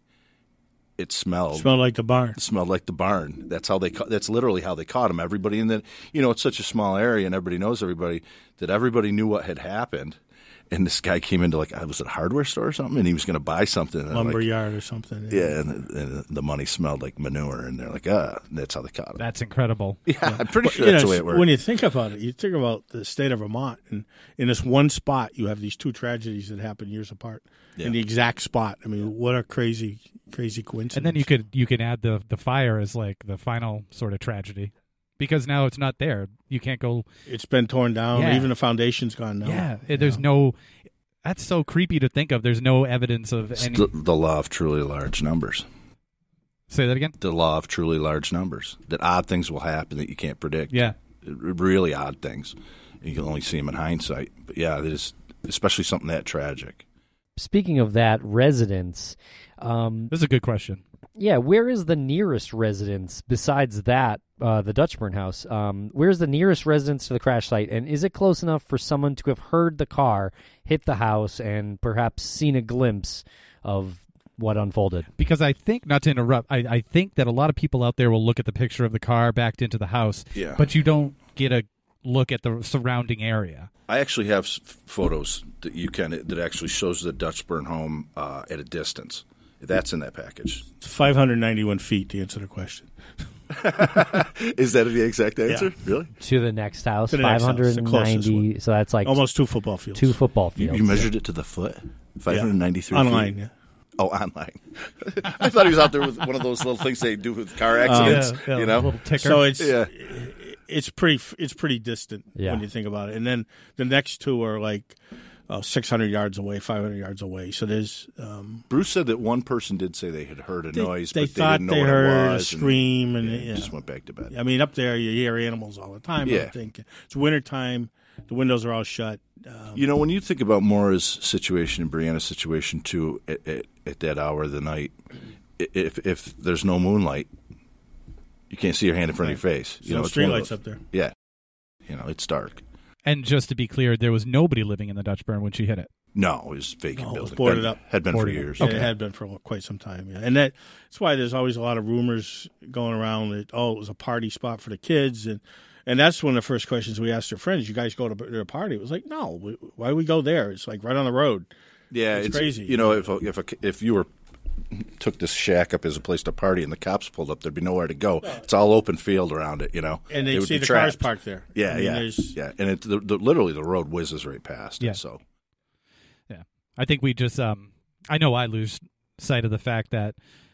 it smelled. It smelled like the barn. It smelled like the barn. That's how they. Ca- that's literally how they caught him. Everybody in the, you know, it's such a small area, and everybody knows everybody. That everybody knew what had happened. And this guy came into, like, was it a hardware store or something? And he was going to buy something. Lumber like, yard or something. Yeah, yeah and, and the money smelled like manure. And they're like, ah, and that's how they caught him. That's incredible. Yeah, yeah. I'm pretty but, sure that's know, the way it works. When you think about it, you think about the state of Vermont. And in this one spot, you have these two tragedies that happen years apart yeah. in the exact spot. I mean, what a crazy, crazy coincidence. And then you could you could add the, the fire as, like, the final sort of tragedy. Because now it's not there. You can't go. It's been torn down. Yeah. Even the foundation's gone now. Yeah, there's yeah. no. That's so creepy to think of. There's no evidence of it's any. The, the law of truly large numbers. Say that again? The law of truly large numbers. That odd things will happen that you can't predict. Yeah. Really odd things. You can only see them in hindsight. But yeah, there's especially something that tragic. Speaking of that, residence. Um, this is a good question. Yeah, where is the nearest residence besides that, uh, the Dutchburn house? Um, where's the nearest residence to the crash site, and is it close enough for someone to have heard the car hit the house and perhaps seen a glimpse of what unfolded? Because I think, not to interrupt, I, I think that a lot of people out there will look at the picture of the car backed into the house, yeah. but you don't get a look at the surrounding area. I actually have photos that you can that actually shows the Dutchburn home uh, at a distance. That's in that package. It's five hundred ninety-one feet to answer the question. Is that the exact answer? Yeah. Really? To the next house, the five hundred ninety. House, so that's like almost two football fields. Two football fields. You, you measured it to the foot? five hundred ninety-three yeah. Online, feet? yeah. Oh, online. I thought he was out there with one of those little things they do with car accidents. Um, yeah, yeah, you know, a little ticker. So it's yeah. it's pretty it's pretty distant yeah. when you think about it. And then the next two are like uh, six hundred yards away, five hundred yards away. So there's. Um, Bruce said that one person did say they had heard a they, noise, they but they thought didn't know they what heard it was. a scream, and, and, and yeah, yeah. just went back to bed. I mean, up there you hear animals all the time. Yeah. I think it's wintertime. The windows are all shut. Um, You know, when you think about Maura's situation and Brianna's situation too, at, at, at that hour of the night, if if there's no moonlight, you can't see your hand in front right. of your face. There's you know, no streetlights up there. Yeah, you know, it's dark. And just to be clear, there was nobody living in the Dutchburn when she hit it. No, it was vacant no, building. It was boarded been, up. Had been boarded for years. Yeah, okay. It had been for quite some time. Yeah, and that, that's why there's always a lot of rumors going around that oh, it was a party spot for the kids, and and that's one of the first questions we asked our friends. You guys go to their party? It was like, no, we, why do we go there? It's like right on the road. Yeah, it's, it's crazy. You know, if a, if a, if you were took this shack up as a place to party and the cops pulled up, there'd be nowhere to go. Yeah. It's all open field around it, you know. And they they'd see the trapped. Cars parked there. Yeah, I mean, yeah, there's... yeah. And it the, the, literally the road whizzes right past. Yeah. It, so, yeah, I think we just um, I know I lose sight of the fact that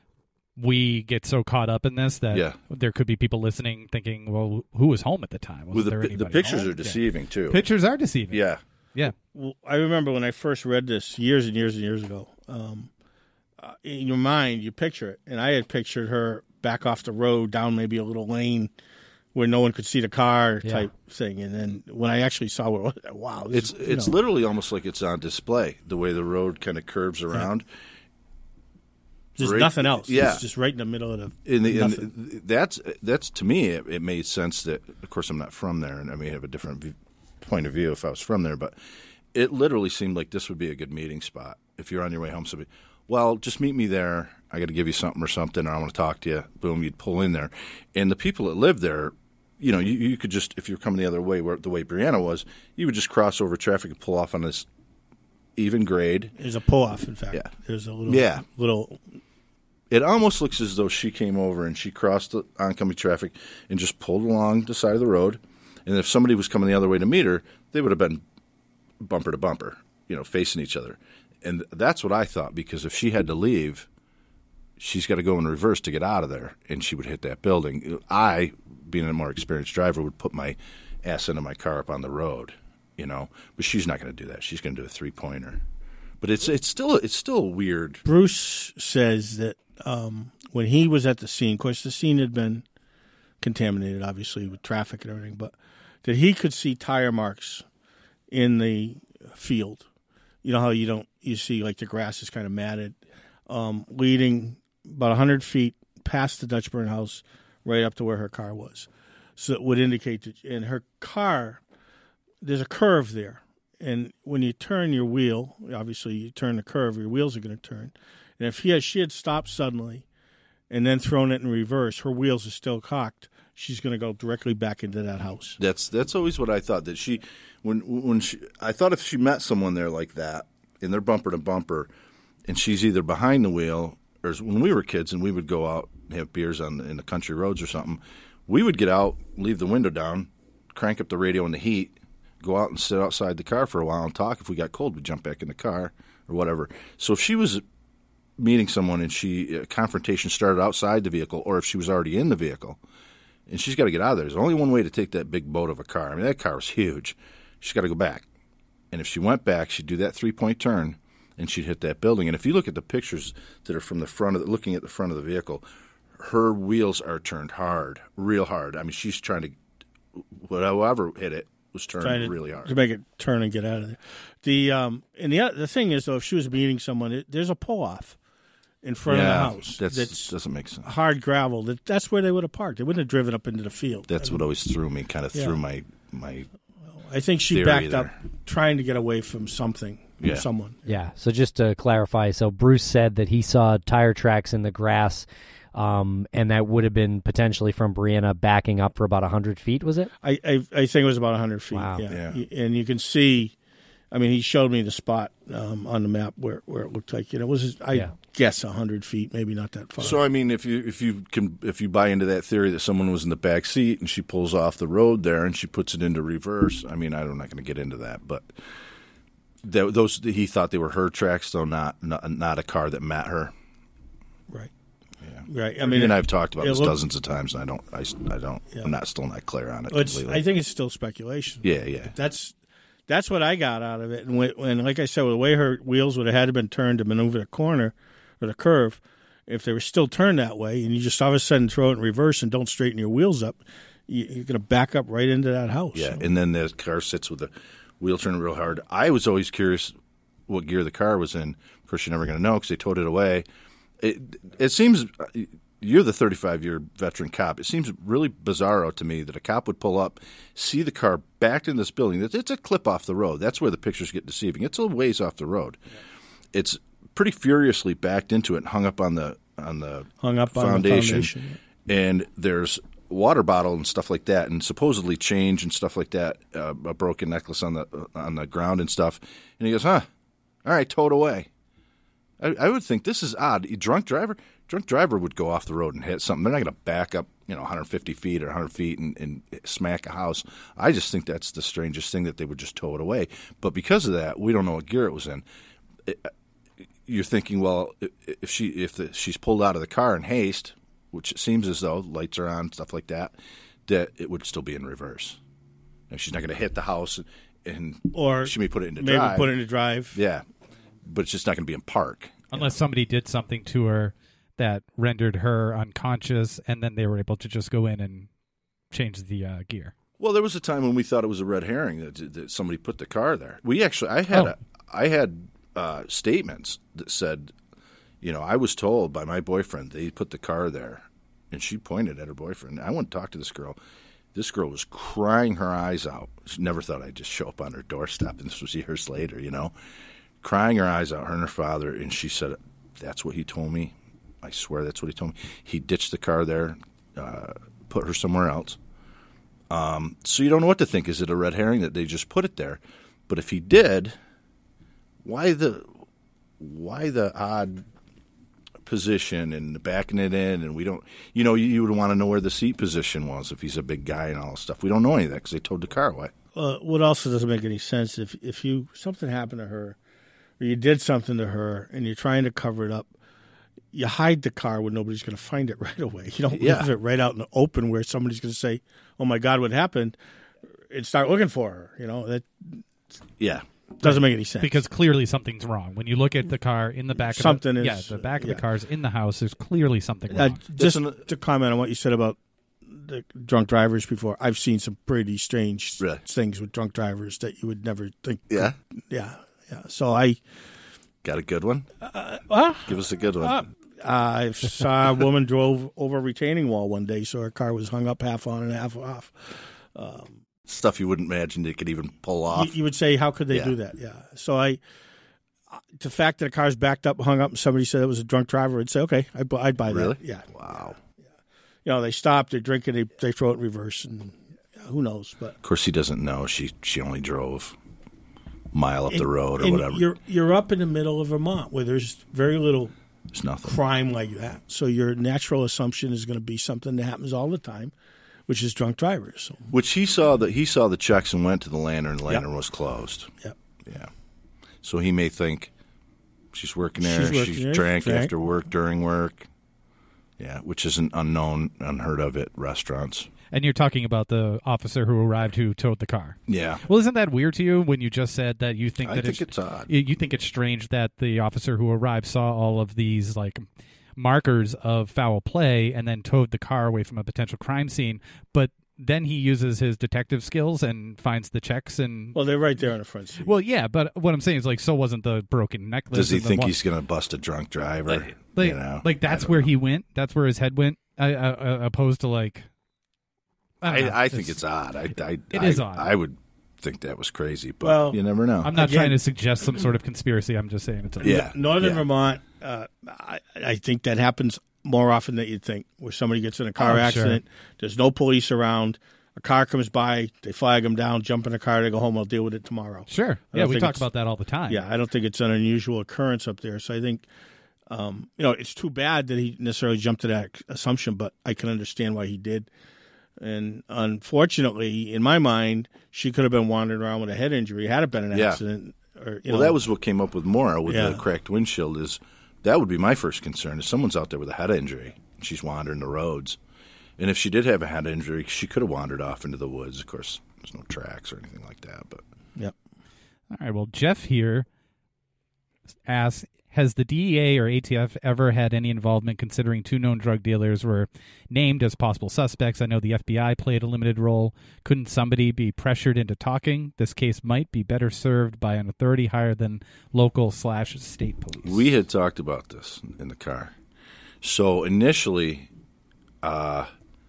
we get so caught up in this that yeah. there could be people listening thinking, well, who was home at the time? Was well, the, there the pictures home? are deceiving yeah. too. Pictures are deceiving. Yeah, yeah. Well, I remember when I first read this years and years and years ago. Um, uh, in your mind, you picture it, and I had pictured her back off the road down maybe a little lane where no one could see the car yeah. type thing. And then when I actually saw what it was, wow, this it's is, it's know. literally almost like it's on display. The way the road kind of curves around. Yeah. There's right, nothing else. Yeah. It's just right in the middle of the. In the, nothing. in, that's that's to me. It, it made sense that, of course, I'm not from there, and I may have a different view, point of view if I was from there. But it literally seemed like this would be a good meeting spot if you're on your way home. Somebody, well, just meet me there. I got to give you something or something, or I want to talk to you. Boom, you'd pull in there, and the people that live there, you know, you, you could just if you're coming the other way, where the way Brianna was, you would just cross over traffic and pull off on this even grade. There's a pull off, in fact. Yeah. There's a little. Yeah. Little. It almost looks as though she came over and she crossed the oncoming traffic and just pulled along the side of the road. And if somebody was coming the other way to meet her, they would have been bumper to bumper, you know, facing each other. And that's what I thought, because if she had to leave, she's got to go in reverse to get out of there, and she would hit that building. I, being a more experienced driver, would put my ass into my car up on the road, you know. But she's not going to do that. She's going to do a three-pointer. But it's it's still it's still weird. Bruce says that um, when he was at the scene, of course, the scene had been contaminated, obviously, with traffic and everything, but that he could see tire marks in the field. You know how you don't you see like the grass is kind of matted, um, leading about one hundred feet past the Dutchburn house, right up to where her car was. So it would indicate that in her car, there's a curve there. And when you turn your wheel, obviously you turn the curve, your wheels are going to turn. And if he had, she had stopped suddenly and then thrown it in reverse, her wheels are still cocked. She's going to go directly back into that house. That's that's always what I thought. That she, when when she, I thought if she met someone there like that, and they're bumper to bumper, and she's either behind the wheel, or when we were kids and we would go out and have beers on in the country roads or something, we would get out, leave the window down, crank up the radio in the heat, go out and sit outside the car for a while and talk. If we got cold, we'd jump back in the car or whatever. So if she was meeting someone and she a confrontation started outside the vehicle, or if she was already in the vehicle, and she's got to get out of there. There's only one way to take that big boat of a car. I mean, that car was huge. She's got to go back. And if she went back, she'd do that three-point turn, and she'd hit that building. And if you look at the pictures that are from the front of the, looking at the front of the vehicle, her wheels are turned hard, real hard. I mean, she's trying to, whatever hit it, was turned Trying to, really hard. To make it turn and get out of there. The um, and the the thing is, though, if she was meeting someone, it, there's a pull-off in front yeah, of the house. That's, that's doesn't make sense. Hard gravel. That, that's where they would have parked. They wouldn't have driven up into the field. That's I mean, what always threw me, kind of yeah. threw my my. I think she backed there. up trying to get away from something, yeah. or someone. Yeah, so just to clarify, so Bruce said that he saw tire tracks in the grass, um, and that would have been potentially from Brianna backing up for about one hundred feet, was it? I, I I think it was about one hundred feet, wow. yeah. yeah. And you can see, I mean, he showed me the spot um, on the map where, where it looked like, you know, it was, I yeah. guess, one hundred feet, maybe not that far. So, I mean, if you if you can if you buy into that theory that someone was in the back seat and she pulls off the road there and she puts it into reverse, I mean, I'm not going to get into that, but that, those he thought they were her tracks, though not not, not a car that met her. Right. Yeah. Right. I mean, and it, I've talked about this looked, dozens of times, and I don't, I, I don't, yeah. I'm not still not clear on it. It's, completely. I think it's still speculation. Yeah, yeah. But that's that's what I got out of it. And when, when, like I said, with the way her wheels would have had to been turned to maneuver the corner or the curve, if they were still turned that way, and you just all of a sudden throw it in reverse and don't straighten your wheels up, you, you're going to back up right into that house. Yeah, and then the car sits with the wheel turning real hard. I was always curious what gear the car was in. Of course, you're never going to know because they towed it away. It, it seems you're the thirty-five-year veteran cop. It seems really bizarro to me that a cop would pull up, see the car backed in this building. It's a clip off the road. That's where the pictures get deceiving. It's a ways off the road. Yeah. It's pretty furiously backed into it and hung up on the on the hung up foundation. On the foundation. And there's water bottle and stuff like that, and supposedly change and stuff like that. Uh, a broken necklace on the uh, on the ground and stuff. And he goes, "Huh, all right, towed away." I, I would think this is odd. A drunk driver, drunk driver would go off the road and hit something. They're not going to back up, you know, one hundred fifty feet or one hundred feet and, and smack a house. I just think that's the strangest thing that they would just tow it away. But because of that, we don't know what gear it was in. It, you're thinking, well, if she if the, she's pulled out of the car in haste, which it seems as though lights are on, stuff like that, that it would still be in reverse. And she's not going to hit the house, and, and or she may put it into maybe drive. put it into drive. Yeah. But it's just not going to be in park. Unless know? somebody did something to her that rendered her unconscious, and then they were able to just go in and change the uh, gear. Well, there was a time when we thought it was a red herring that, that somebody put the car there. We actually, I had, oh. a, I had uh, statements that said, you know, I was told by my boyfriend they put the car there, and she pointed at her boyfriend. I went to talk to this girl. This girl was crying her eyes out. She never thought I'd just show up on her doorstep, and this was years later, you know. Crying her eyes out, her and her father, and she said, "That's what he told me. I swear that's what he told me." He ditched the car there, uh, put her somewhere else. Um, so you don't know what to think. Is it a red herring that they just put it there? But if he did, why the why the odd position and backing it in? And we don't, you know, you, you would want to know where the seat position was if he's a big guy and all that stuff. We don't know any of that because they towed the car away. Uh, what also doesn't make any sense if if you something happened to her, or you did something to her, and you're trying to cover it up, you hide the car where nobody's going to find it right away. You don't Yeah. leave it right out in the open where somebody's going to say, "Oh my God, what happened?" and start looking for her. You know that Yeah. doesn't make any sense. Because clearly something's wrong. When you look at the car in the back Something of the, is- yeah, the back of yeah. the car's in the house, there's clearly something Uh, wrong. just to comment on what you said about the drunk drivers before, I've seen some pretty strange Really? things with drunk drivers that you would never think. Yeah. Yeah, yeah. So I Got a good one? uh, uh, Give us a good one. I saw a woman drove over a retaining wall one day, so her car was hung up half on and half off. Um, Stuff you wouldn't imagine they could even pull off. you, you would say, how could they Yeah. do that? Yeah. So I, the fact that a car's backed up, hung up, and somebody said it was a drunk driver, I'd say, okay, I'd, bu- I'd buy Really? that. Yeah. Wow. You know, they stop, they're drinking, they, they throw it in reverse, and yeah, who knows? But Of course, he doesn't know. She she only drove a mile up the And- road or and whatever. You're you're up in the middle of Vermont where there's very little There's nothing. crime like that. So your natural assumption is going to be something that happens all the time, which is drunk drivers. So, Which he saw that he saw the checks and went to the lantern. The lantern was closed. yeah. Yeah. So he may think she's working there. She's working She's there, drank, drank. after work, during work. Yeah, which isn't unknown, unheard of at restaurants. And you're talking about the officer who arrived who towed the car. Yeah. Well, isn't that weird to you when you just said that you think I that think it's odd. You you think it's strange that the officer who arrived saw all of these like markers of foul play and then towed the car away from a potential crime scene, but then he uses his detective skills and finds the checks and Well, they're right there on the front seat. well, yeah, but what I'm saying is like, so wasn't the broken necklace? Does he and the think one- he's going to bust a drunk driver? like, like, you know, like that's I don't where know. he went? That's where his head went, uh, uh, opposed to like. I, don't know. I, I think it's odd. I, I, It I, is odd. I would think that was crazy, but Well, you never know. I'm not Again- trying to suggest some sort of conspiracy. I'm just saying it's. A, Yeah. Northern yeah. Vermont, uh, I, I think that happens more often than you'd think, where somebody gets in a car Oh, sure. accident, there's no police around, a car comes by, they flag them down, jump in the car, they go home, I'll deal with it tomorrow. Sure. I Yeah, don't we think talk it's- about that all the time. Yeah, I don't think it's an unusual occurrence up there. So I think, um, you know, it's too bad that he necessarily jumped to that assumption, but I can understand why he did. And unfortunately, in my mind, she could have been wandering around with a head injury had it been an Yeah. accident. Or, you Well, know, that was what came up with Maura with Yeah. the cracked windshield. Is that would be my first concern? If someone's out there with a head injury, she's wandering the roads, and if she did have a head injury, she could have wandered off into the woods. Of course, there's no tracks or anything like that. But Yep. All right. Well, Jeff here asks, has the D E A or A T F ever had any involvement considering two known drug dealers were named as possible suspects? I know the F B I played a limited role. Couldn't somebody be pressured into talking? This case might be better served by an authority higher than local slash state police. we had talked about this in the car. So initially, uh,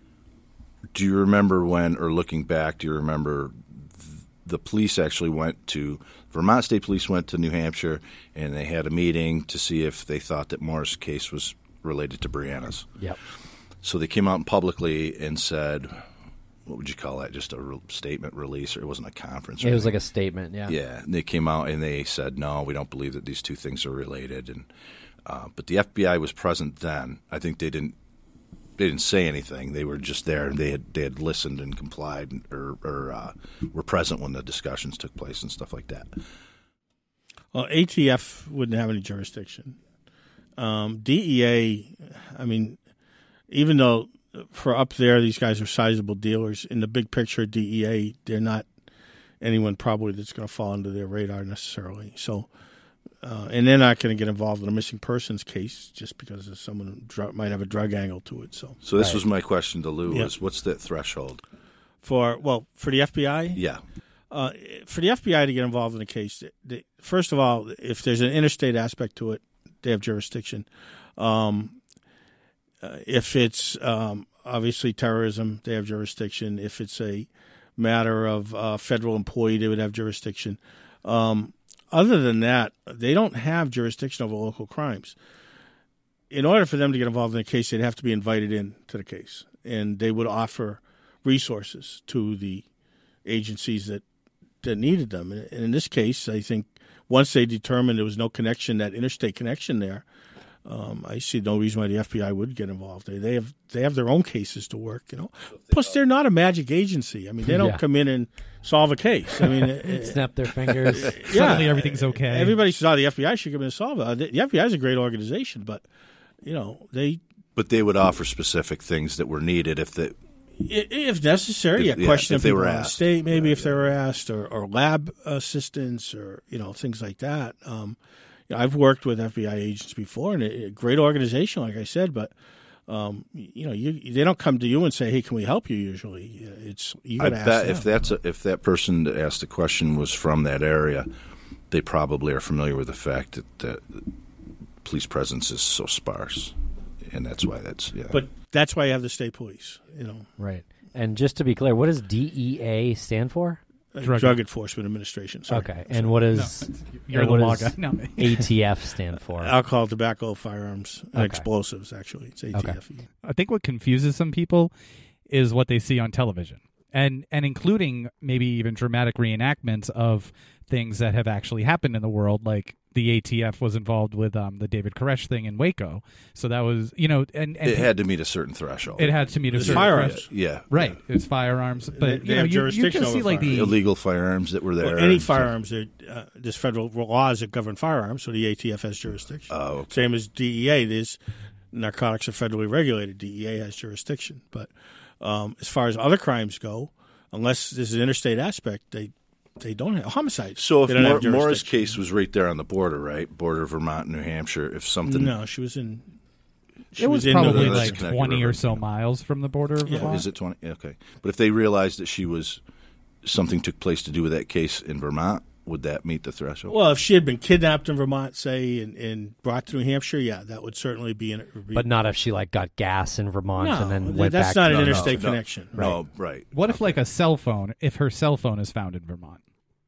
do you remember when, or looking back, do you remember th- the police actually went to Vermont State Police went to New Hampshire and they had a meeting to see if they thought that Moore's case was related to Brianna's. Yep. So they came out publicly and said, what would you call that? Just a re- statement release, or it wasn't a conference? Or It was like anything. a statement, yeah. Yeah, and they came out and they said, no, we don't believe that these two things are related. And uh, but the F B I was present then. I think they didn't they didn't say anything. They were just there, and they had they had listened and complied, or, or uh, were present when the discussions took place and stuff like that. Well, A T F wouldn't have any jurisdiction. Um, D E A, I mean, even though for up there these guys are sizable dealers, in the big picture, D E A, they're not anyone probably that's going to fall under their radar necessarily. So, uh, and they're not going to get involved in a missing persons case just because of someone who dr- might have a drug angle to it. So, So this was my question to Lou: Yeah. was what's that threshold? for well, for the F B I, Yeah, Uh, for the F B I to get involved in a case, they, first of all, if there's an interstate aspect to it, they have jurisdiction. Um, uh, if it's um, obviously terrorism, they have jurisdiction. If it's a matter of uh, federal employee, they would have jurisdiction. Um, other than that, they don't have jurisdiction over local crimes. In order for them to get involved in a case, they'd have to be invited in to the case, and they would offer resources to the agencies that that needed them. And in this case, I think once they determined there was no connection, that interstate connection there, um, I see no reason why the F B I would get involved. They, they have they have their own cases to work, you know. Plus, they're not a magic agency. I mean, they don't Yeah. come in and solve a case. I mean, it- Snap their fingers. yeah, Suddenly everything's okay. Everybody says, "Oh, the F B I should come in and solve it." The F B I is a great organization, but you know, they. But they would offer specific things that were needed if the. If necessary, if, yeah, question yeah, if they were on the asked. state, maybe yeah, if they yeah. were asked, or, or lab assistance, or you know things like that. Um, you know, I've worked with F B I agents before, and a, a great organization, like I said, but um, you know, you they don't come to you and say, "Hey, can we help you?" Usually, it's you got I to ask bet them. if that's a, if that person that asked the question was from that area, they probably are familiar with the fact that the police presence is so sparse, and that's why that's yeah. But that's why you have the state police, you know. Right. And just to be clear, what does D E A stand for? Drug, Drug Enforcement Administration. Sorry. Okay. And what is, no, you're and the what law does guy. No. A T F stand for? Alcohol, tobacco, firearms, and Okay. explosives, actually. It's A T F. Okay. I think what confuses some people is what they see on television, and and including maybe even dramatic reenactments of things that have actually happened in the world, like the A T F was involved with um, the David Koresh thing in Waco. So that was, you know, and, and it had to meet a certain threshold. It had to meet a It's certain firearms. threshold. Yeah, Right. It's firearms, but They- you they know, have you, you jurisdiction just see over like the illegal firearms that were there. Well, any and so- firearms, that, uh, there's federal laws that govern firearms, so the A T F has jurisdiction. Oh, okay. Same as D E A. There's narcotics are federally regulated. D E A has jurisdiction. But um, as far as other crimes go, unless there's an interstate aspect, they they don't have homicides. So if they don't have Mor- Morris' jurisdiction. case was right there on the border, right? Border of Vermont, New Hampshire. If something, No, she was in. She it was, in probably the, that's like Connecticut twenty River. or so miles from the border of Yeah. Vermont. is it twenty? Okay, but if they realized that she was something took place to do with that case in Vermont, would that meet the threshold? Well, if she had been kidnapped in Vermont, say, and, and brought to New Hampshire, yeah, that would certainly be in it. But not if she like got gas in Vermont No, and then th- went that's back not to an No, no, interstate no. connection. No, right. What if like a cell phone? If her cell phone is found in Vermont,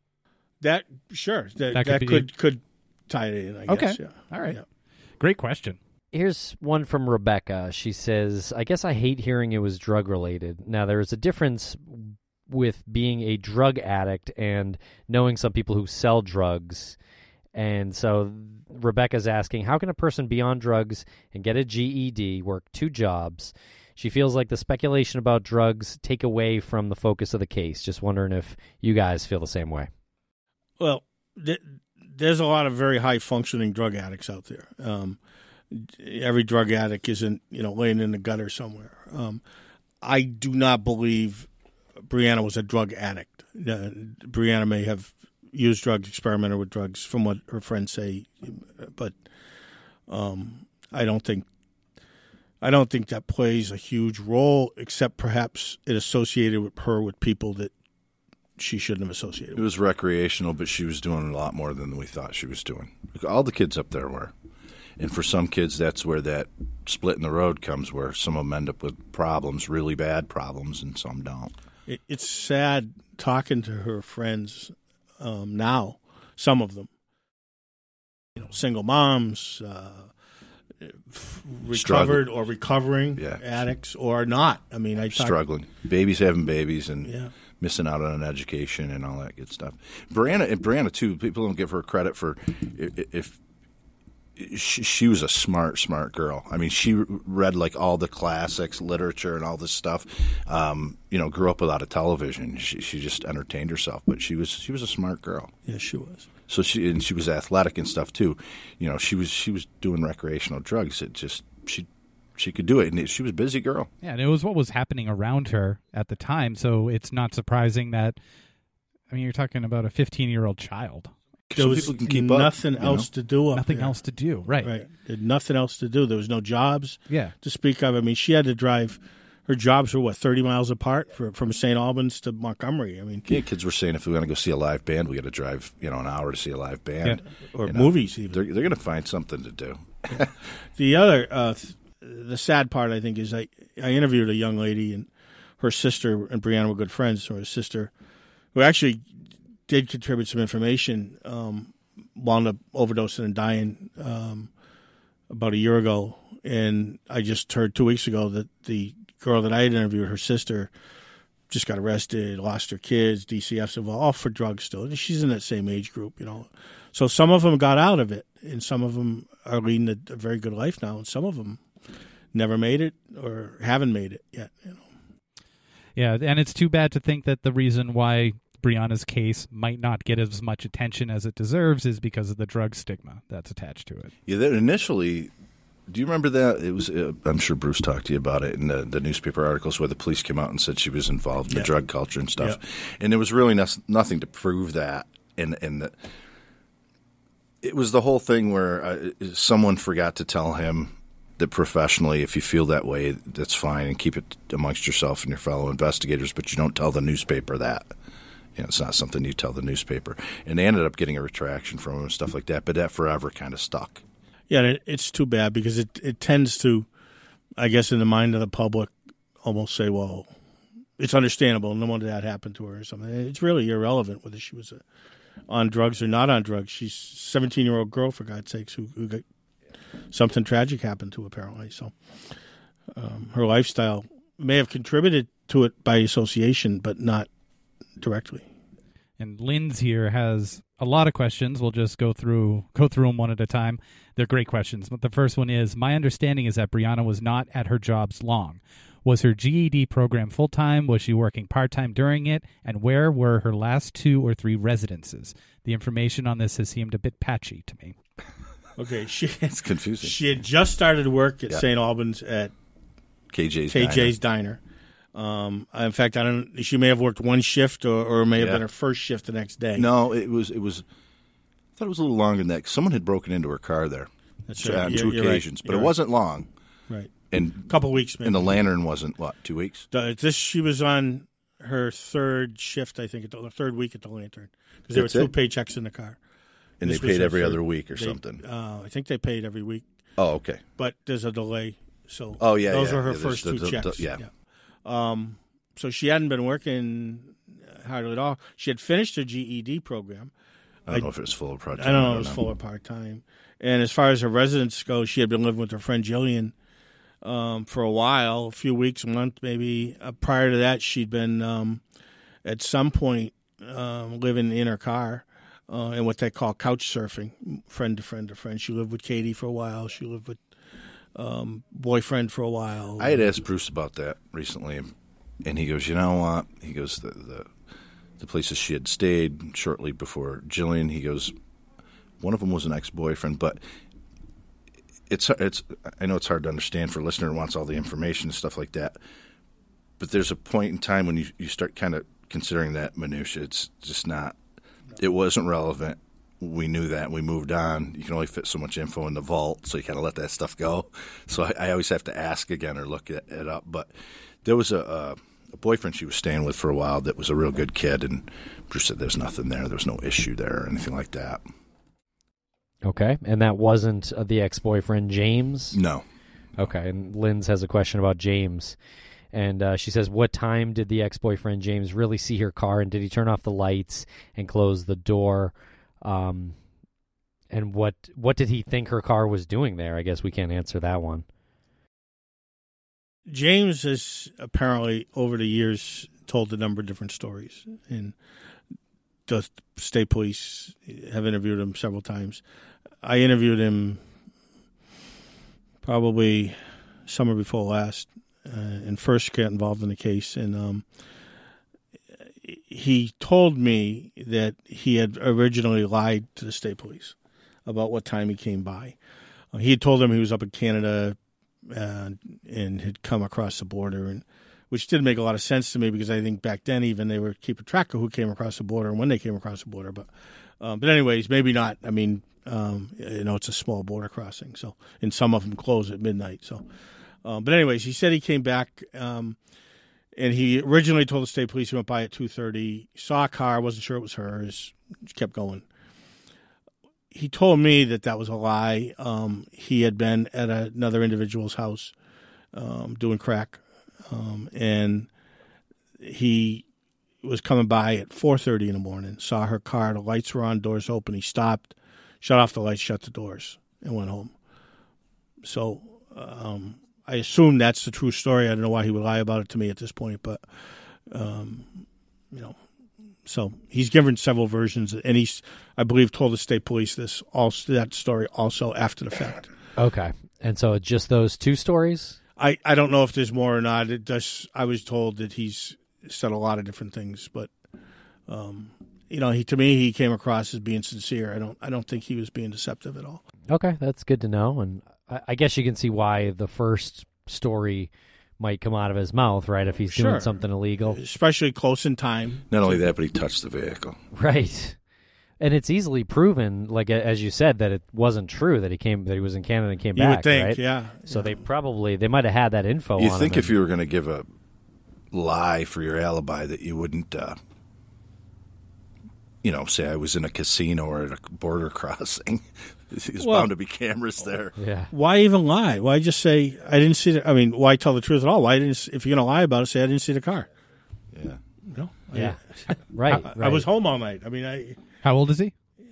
That sure that That that, could could, be- could tie it in. I Okay. guess. Yeah. All right. Yeah. great question. Here's one from Rebecca. She says, I guess I hate hearing it was drug related. Now, there's a difference with being a drug addict and knowing some people who sell drugs. And so Rebecca's asking, how can a person be on drugs and get a G E D, work two jobs? She feels like the speculation about drugs take away from the focus of the case. Just wondering if you guys feel the same way. Well, th- there's a lot of very high functioning drug addicts out there. Um, every drug addict isn't, you know, laying in the gutter somewhere. Um, I do not believe Brianna was a drug addict. Uh, Brianna may have used drugs, experimented with drugs, from what her friends say, but um, I don't think I don't think that plays a huge role, except perhaps it associated with her with people that she shouldn't have associated It with. was recreational, but she was doing a lot more than we thought she was doing. All the kids up there were. And for some kids, that's where that split in the road comes, where some of them end up with problems, really bad problems, and some don't. It, it's sad talking to her friends um, now, some of them, you know, single moms, uh, f- recovered Struggle. or recovering Yeah. addicts or not. I mean, I talk, Struggling. Babies having babies and Yeah. missing out on an education and all that good stuff. Brianna, and Brianna too, people don't give her credit for if, if she, she was a smart, smart girl. I mean, she read like all the classics, literature, and all this stuff. Um, you know, grew up without a television. She, she just entertained herself, but she was she was a smart girl. Yeah, she was. So she and she was athletic and stuff too. You know, she was she was doing recreational drugs. It just she she could do it, and it, she was a busy girl. Yeah, and it was what was happening around her at the time, so it's not surprising that, I mean, you're talking about a fifteen-year-old child. There Some was people can keep up, nothing you else know? to do up Nothing there. else to do, right. Right. Did nothing else to do. There was no jobs Yeah. to speak of. I mean, she had to drive. Her jobs were, what, thirty miles apart for, from Saint Albans to Montgomery. I mean, Yeah, kids were saying if we want to go see a live band, we got to drive, you know, an hour to see a live band. or You know, movies even. They're they're going to find something to do. The other, uh, th- the sad part, I think, is I, I interviewed a young lady, and her sister and Brianna were good friends. So her sister, who actually did contribute some information, um, wound up overdosing and dying um, about a year ago. And I just heard two weeks ago that the girl that I had interviewed, her sister, just got arrested, lost her kids, D C F's involved, all for drugs still. And she's in that same age group, you know. So some of them got out of it, and some of them are leading a, a very good life now, and some of them never made it or haven't made it yet, you know. Yeah, and it's too bad to think that the reason why Brianna's case might not get as much attention as it deserves is because of the drug stigma that's attached to it. Yeah, that initially, Do you remember that? It was. Uh, I'm sure Bruce talked to you about it in the, the newspaper articles where the police came out and said she was involved in yeah. the drug culture and stuff, yeah. and there was really no, nothing to prove that. And and the, it was the whole thing where uh, someone forgot to tell him that professionally, if you feel that way, that's fine, and keep it amongst yourself and your fellow investigators. But you don't tell the newspaper that. You know, it's not something you tell the newspaper. And they ended up getting a retraction from him and stuff like that. But that forever kind of stuck. Yeah, it, it's too bad because it, it tends to, I guess, in the mind of the public, almost say, well, it's understandable. No wonder that happened to her or something. It's really irrelevant whether she was uh, on drugs or not on drugs. She's a seventeen-year-old girl, for God's sakes, who, who got something tragic happened to, apparently. So um, her lifestyle may have contributed to it by association, but not directly. And Lynn's here has a lot of questions. We'll just go through go through them one at a time. They're great questions. But the first one is, my understanding is that Brianna was not at her jobs long. Was her G E D program full-time? Was she working part-time during it? And where were her last two or three residences? The information on this has seemed a bit patchy to me. Okay, she it's confusing. She had just started work at yeah. Saint Albans at K J's K J's Diner. Diner. Um, in fact, I don't. She may have worked one shift, or, or may have yeah. been her first shift the next day. No, it was. It was. I thought it was a little longer than that. Someone had broken into her car there. That's right. On you're, two you're occasions, right. but you're it wasn't long. Right. And a couple weeks, maybe. And the lantern wasn't what two weeks. The, this she was on her third shift, I think, at the, the third week at the lantern because there were two it? paychecks in the car. And this they paid every third, other week or they, something. Uh, I think they paid every week. Oh, okay. But there's a delay, so oh yeah, those yeah. were her yeah, first the, two the, checks. The, yeah. yeah. Um, so she hadn't been working hardly at all. She had finished her G E D program. I don't I, know if it was full or part time. I don't know if it was full or part time. And as far as her residence goes, she had been living with her friend Jillian um, for a while, a few weeks, a month maybe. Uh, prior to that, she'd been um, at some point um, living in her car uh, in what they call couch surfing, friend to friend to friend. She lived with Katie for a while. She lived with um, boyfriend for a while. I had asked Bruce about that recently, and he goes, you know what? He goes, the, the, the places she had stayed shortly before Jillian, he goes, one of them was an ex-boyfriend, but it's it's. I know it's hard to understand for a listener who wants all the information and stuff like that, but there's a point in time when you, you start kind of considering that minutia. It's just not – it wasn't relevant. We knew that. We moved on. You can only fit so much info in the vault, so you kind of let that stuff go. So I, I always have to ask again or look it, it up. But there was a, a, a boyfriend she was staying with for a while that was a real good kid, and Bruce said there's nothing there. There was no issue there or anything like that. Okay, and that wasn't uh, the ex-boyfriend, James? No. Okay, and Lynn's has a question about James, and uh, she says, what time did the ex-boyfriend, James, really see her car, and did he turn off the lights and close the door? Um, and what what did he think her car was doing there? I guess we can't answer that one. James has apparently, over the years, told a number of different stories, and the state police have interviewed him several times. I interviewed him probably summer before last, uh, and first got involved in the case. And um, he told me that he had originally lied to the state police about what time he came by. Uh, he had told them he was up in Canada uh, and had come across the border, and which didn't make a lot of sense to me because I think back then even they were keeping track of who came across the border and when they came across the border. But, um, but anyways, maybe not. I mean, um, you know, it's a small border crossing, so and some of them close at midnight. So, um, but anyways, he said he came back, um, and he originally told the state police he went by at two thirty. Saw a car, wasn't sure it was hers. Just kept going. He told me that that was a lie. Um, he had been at a, another individual's house um, doing crack. Um, and he was coming by at four thirty in the morning, saw her car, the lights were on, doors open. He stopped, shut off the lights, shut the doors, and went home. So um, I assume that's the true story. I don't know why he would lie about it to me at this point, but, um, you know, so he's given several versions, and he's, I believe, told the state police this also, that story also after the fact. Okay. And so just those two stories? I, I don't know if there's more or not. It does. I was told that he's said a lot of different things, but um, you know, he to me he came across as being sincere. I don't I don't think he was being deceptive at all. Okay, that's good to know. And I, I guess you can see why the first story might come out of his mouth, right? If he's Sure. doing something illegal. Especially close in time. Not only that, but he touched the vehicle. Right. And it's easily proven, like as you said, that it wasn't true that he came, that he was in Canada and came You back. would think, right? yeah. So they probably they might have had that info. You on think him if you were going to give a lie for your alibi that you wouldn't, uh, you know, say I was in a casino or at a border crossing. There's Well- bound to be cameras there. Yeah. Why even lie? Why just say I didn't see the? I mean, why tell the truth at all? Why didn't? If you're going to lie about it, say I didn't see the car. Yeah. No. Yeah. I, right, I, I right. was home all night. I mean, I How old is he?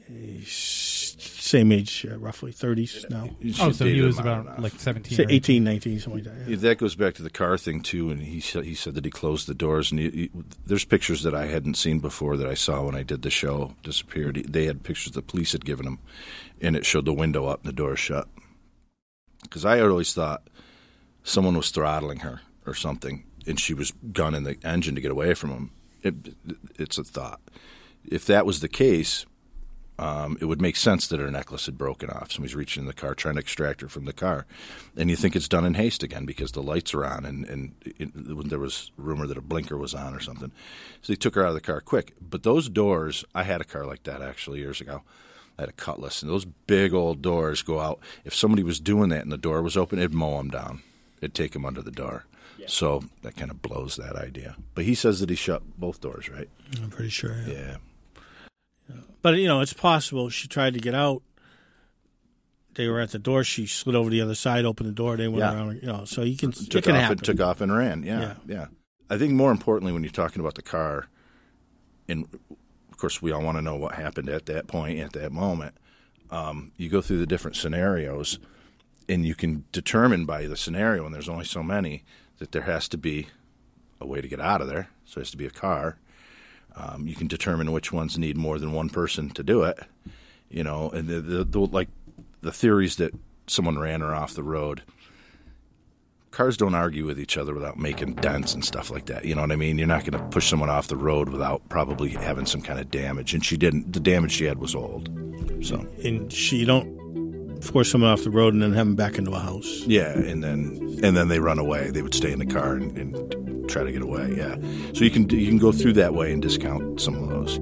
same age, uh, roughly thirties now. You Oh, should so date he him was on about and off. like seventeen. Say or eighteen, nineteen, something like that. Yeah. Yeah, that goes back to the car thing too, and he said he said that he closed the doors. And he, he, there's pictures that I hadn't seen before that I saw when I did the show. Disappeared. He, they had pictures the police had given him, and it showed the window up and the door shut. Because I had always thought someone was throttling her or something, and she was gunning the engine to get away from him. It, it's a thought. If that was the case, um, it would make sense that her necklace had broken off. Somebody's reaching in the car trying to extract her from the car. And you think it's done in haste again because the lights are on and, and it, it, there was rumor that a blinker was on or something. So they took her out of the car quick. But those doors, I had a car like that actually years ago. I had a Cutlass, and those big old doors go out. If somebody was doing that and the door was open, it'd mow them down. It'd take them under the door. Yeah. So that kind of blows that idea. But he says that he shut both doors, right? I'm pretty sure. Yeah. Yeah. But you know, it's possible she tried to get out. They were at the door. She slid over the other side, opened the door. They went Yeah. around. You know, so you can Took it can off happen. and took off and ran. Yeah, Yeah. yeah, I think more importantly, when you're talking about the car, and of course we all want to know what happened at that point, at that moment. Um, you go through the different scenarios, and you can determine by the scenario, and there's only so many, that there has to be a way to get out of there. So there has to be a car. Um, you can determine which ones need more than one person to do it. You know, and the, the, the like the theories that someone ran her off the road. Cars don't argue with each other without making dents and stuff like that. You know what I mean? You're not going to push someone off the road without probably having some kind of damage. And she didn't. The damage she had was old. So And she you don't force someone off the road and then have them back into a house. yeah, and then and then they run away. They would stay in the car and, and try to get away. Yeah. So you can you can go through that way and discount some of those.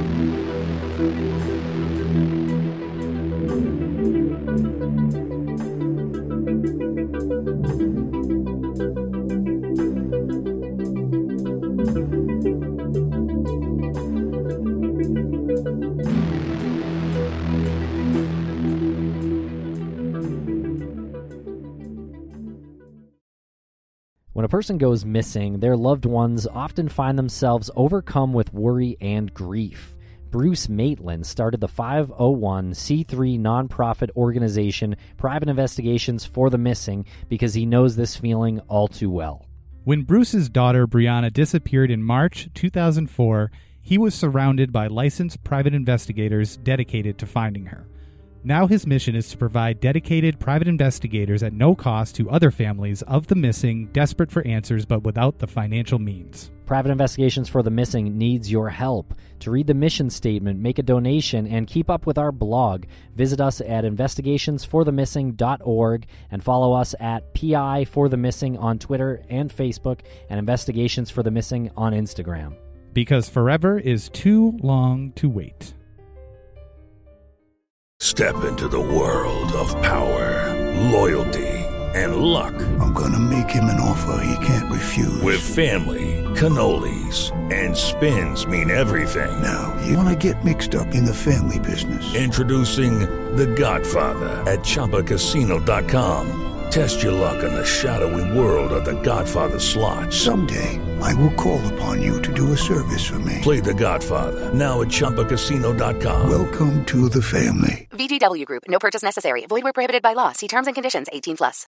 When a person goes missing, their loved ones often find themselves overcome with worry and grief. Bruce Maitland started the five oh one c three nonprofit organization Private Investigations for the Missing because he knows this feeling all too well. When Bruce's daughter Brianna disappeared in March two thousand four, he was surrounded by licensed private investigators dedicated to finding her. Now his mission is to provide dedicated private investigators at no cost to other families of the missing, desperate for answers but without the financial means. Private Investigations for the Missing needs your help. To read the mission statement, make a donation, and keep up with our blog, visit us at investigations for the missing dot org and follow us at P I for the Missing on Twitter and Facebook and Investigations for the Missing on Instagram. Because forever is too long to wait. Step into the world of power, loyalty, and luck. I'm gonna make him an offer he can't refuse. With family, cannolis, and spins mean everything. Now, you wanna get mixed up in the family business. Introducing The Godfather at Chumba Casino dot com. Test your luck in the shadowy world of The Godfather slot. Someday, I will call upon you to do a service for me. Play The Godfather, now at Chumba Casino dot com. Welcome to the family. V G W Group. No purchase necessary. Void where prohibited by law. See terms and conditions. eighteen plus.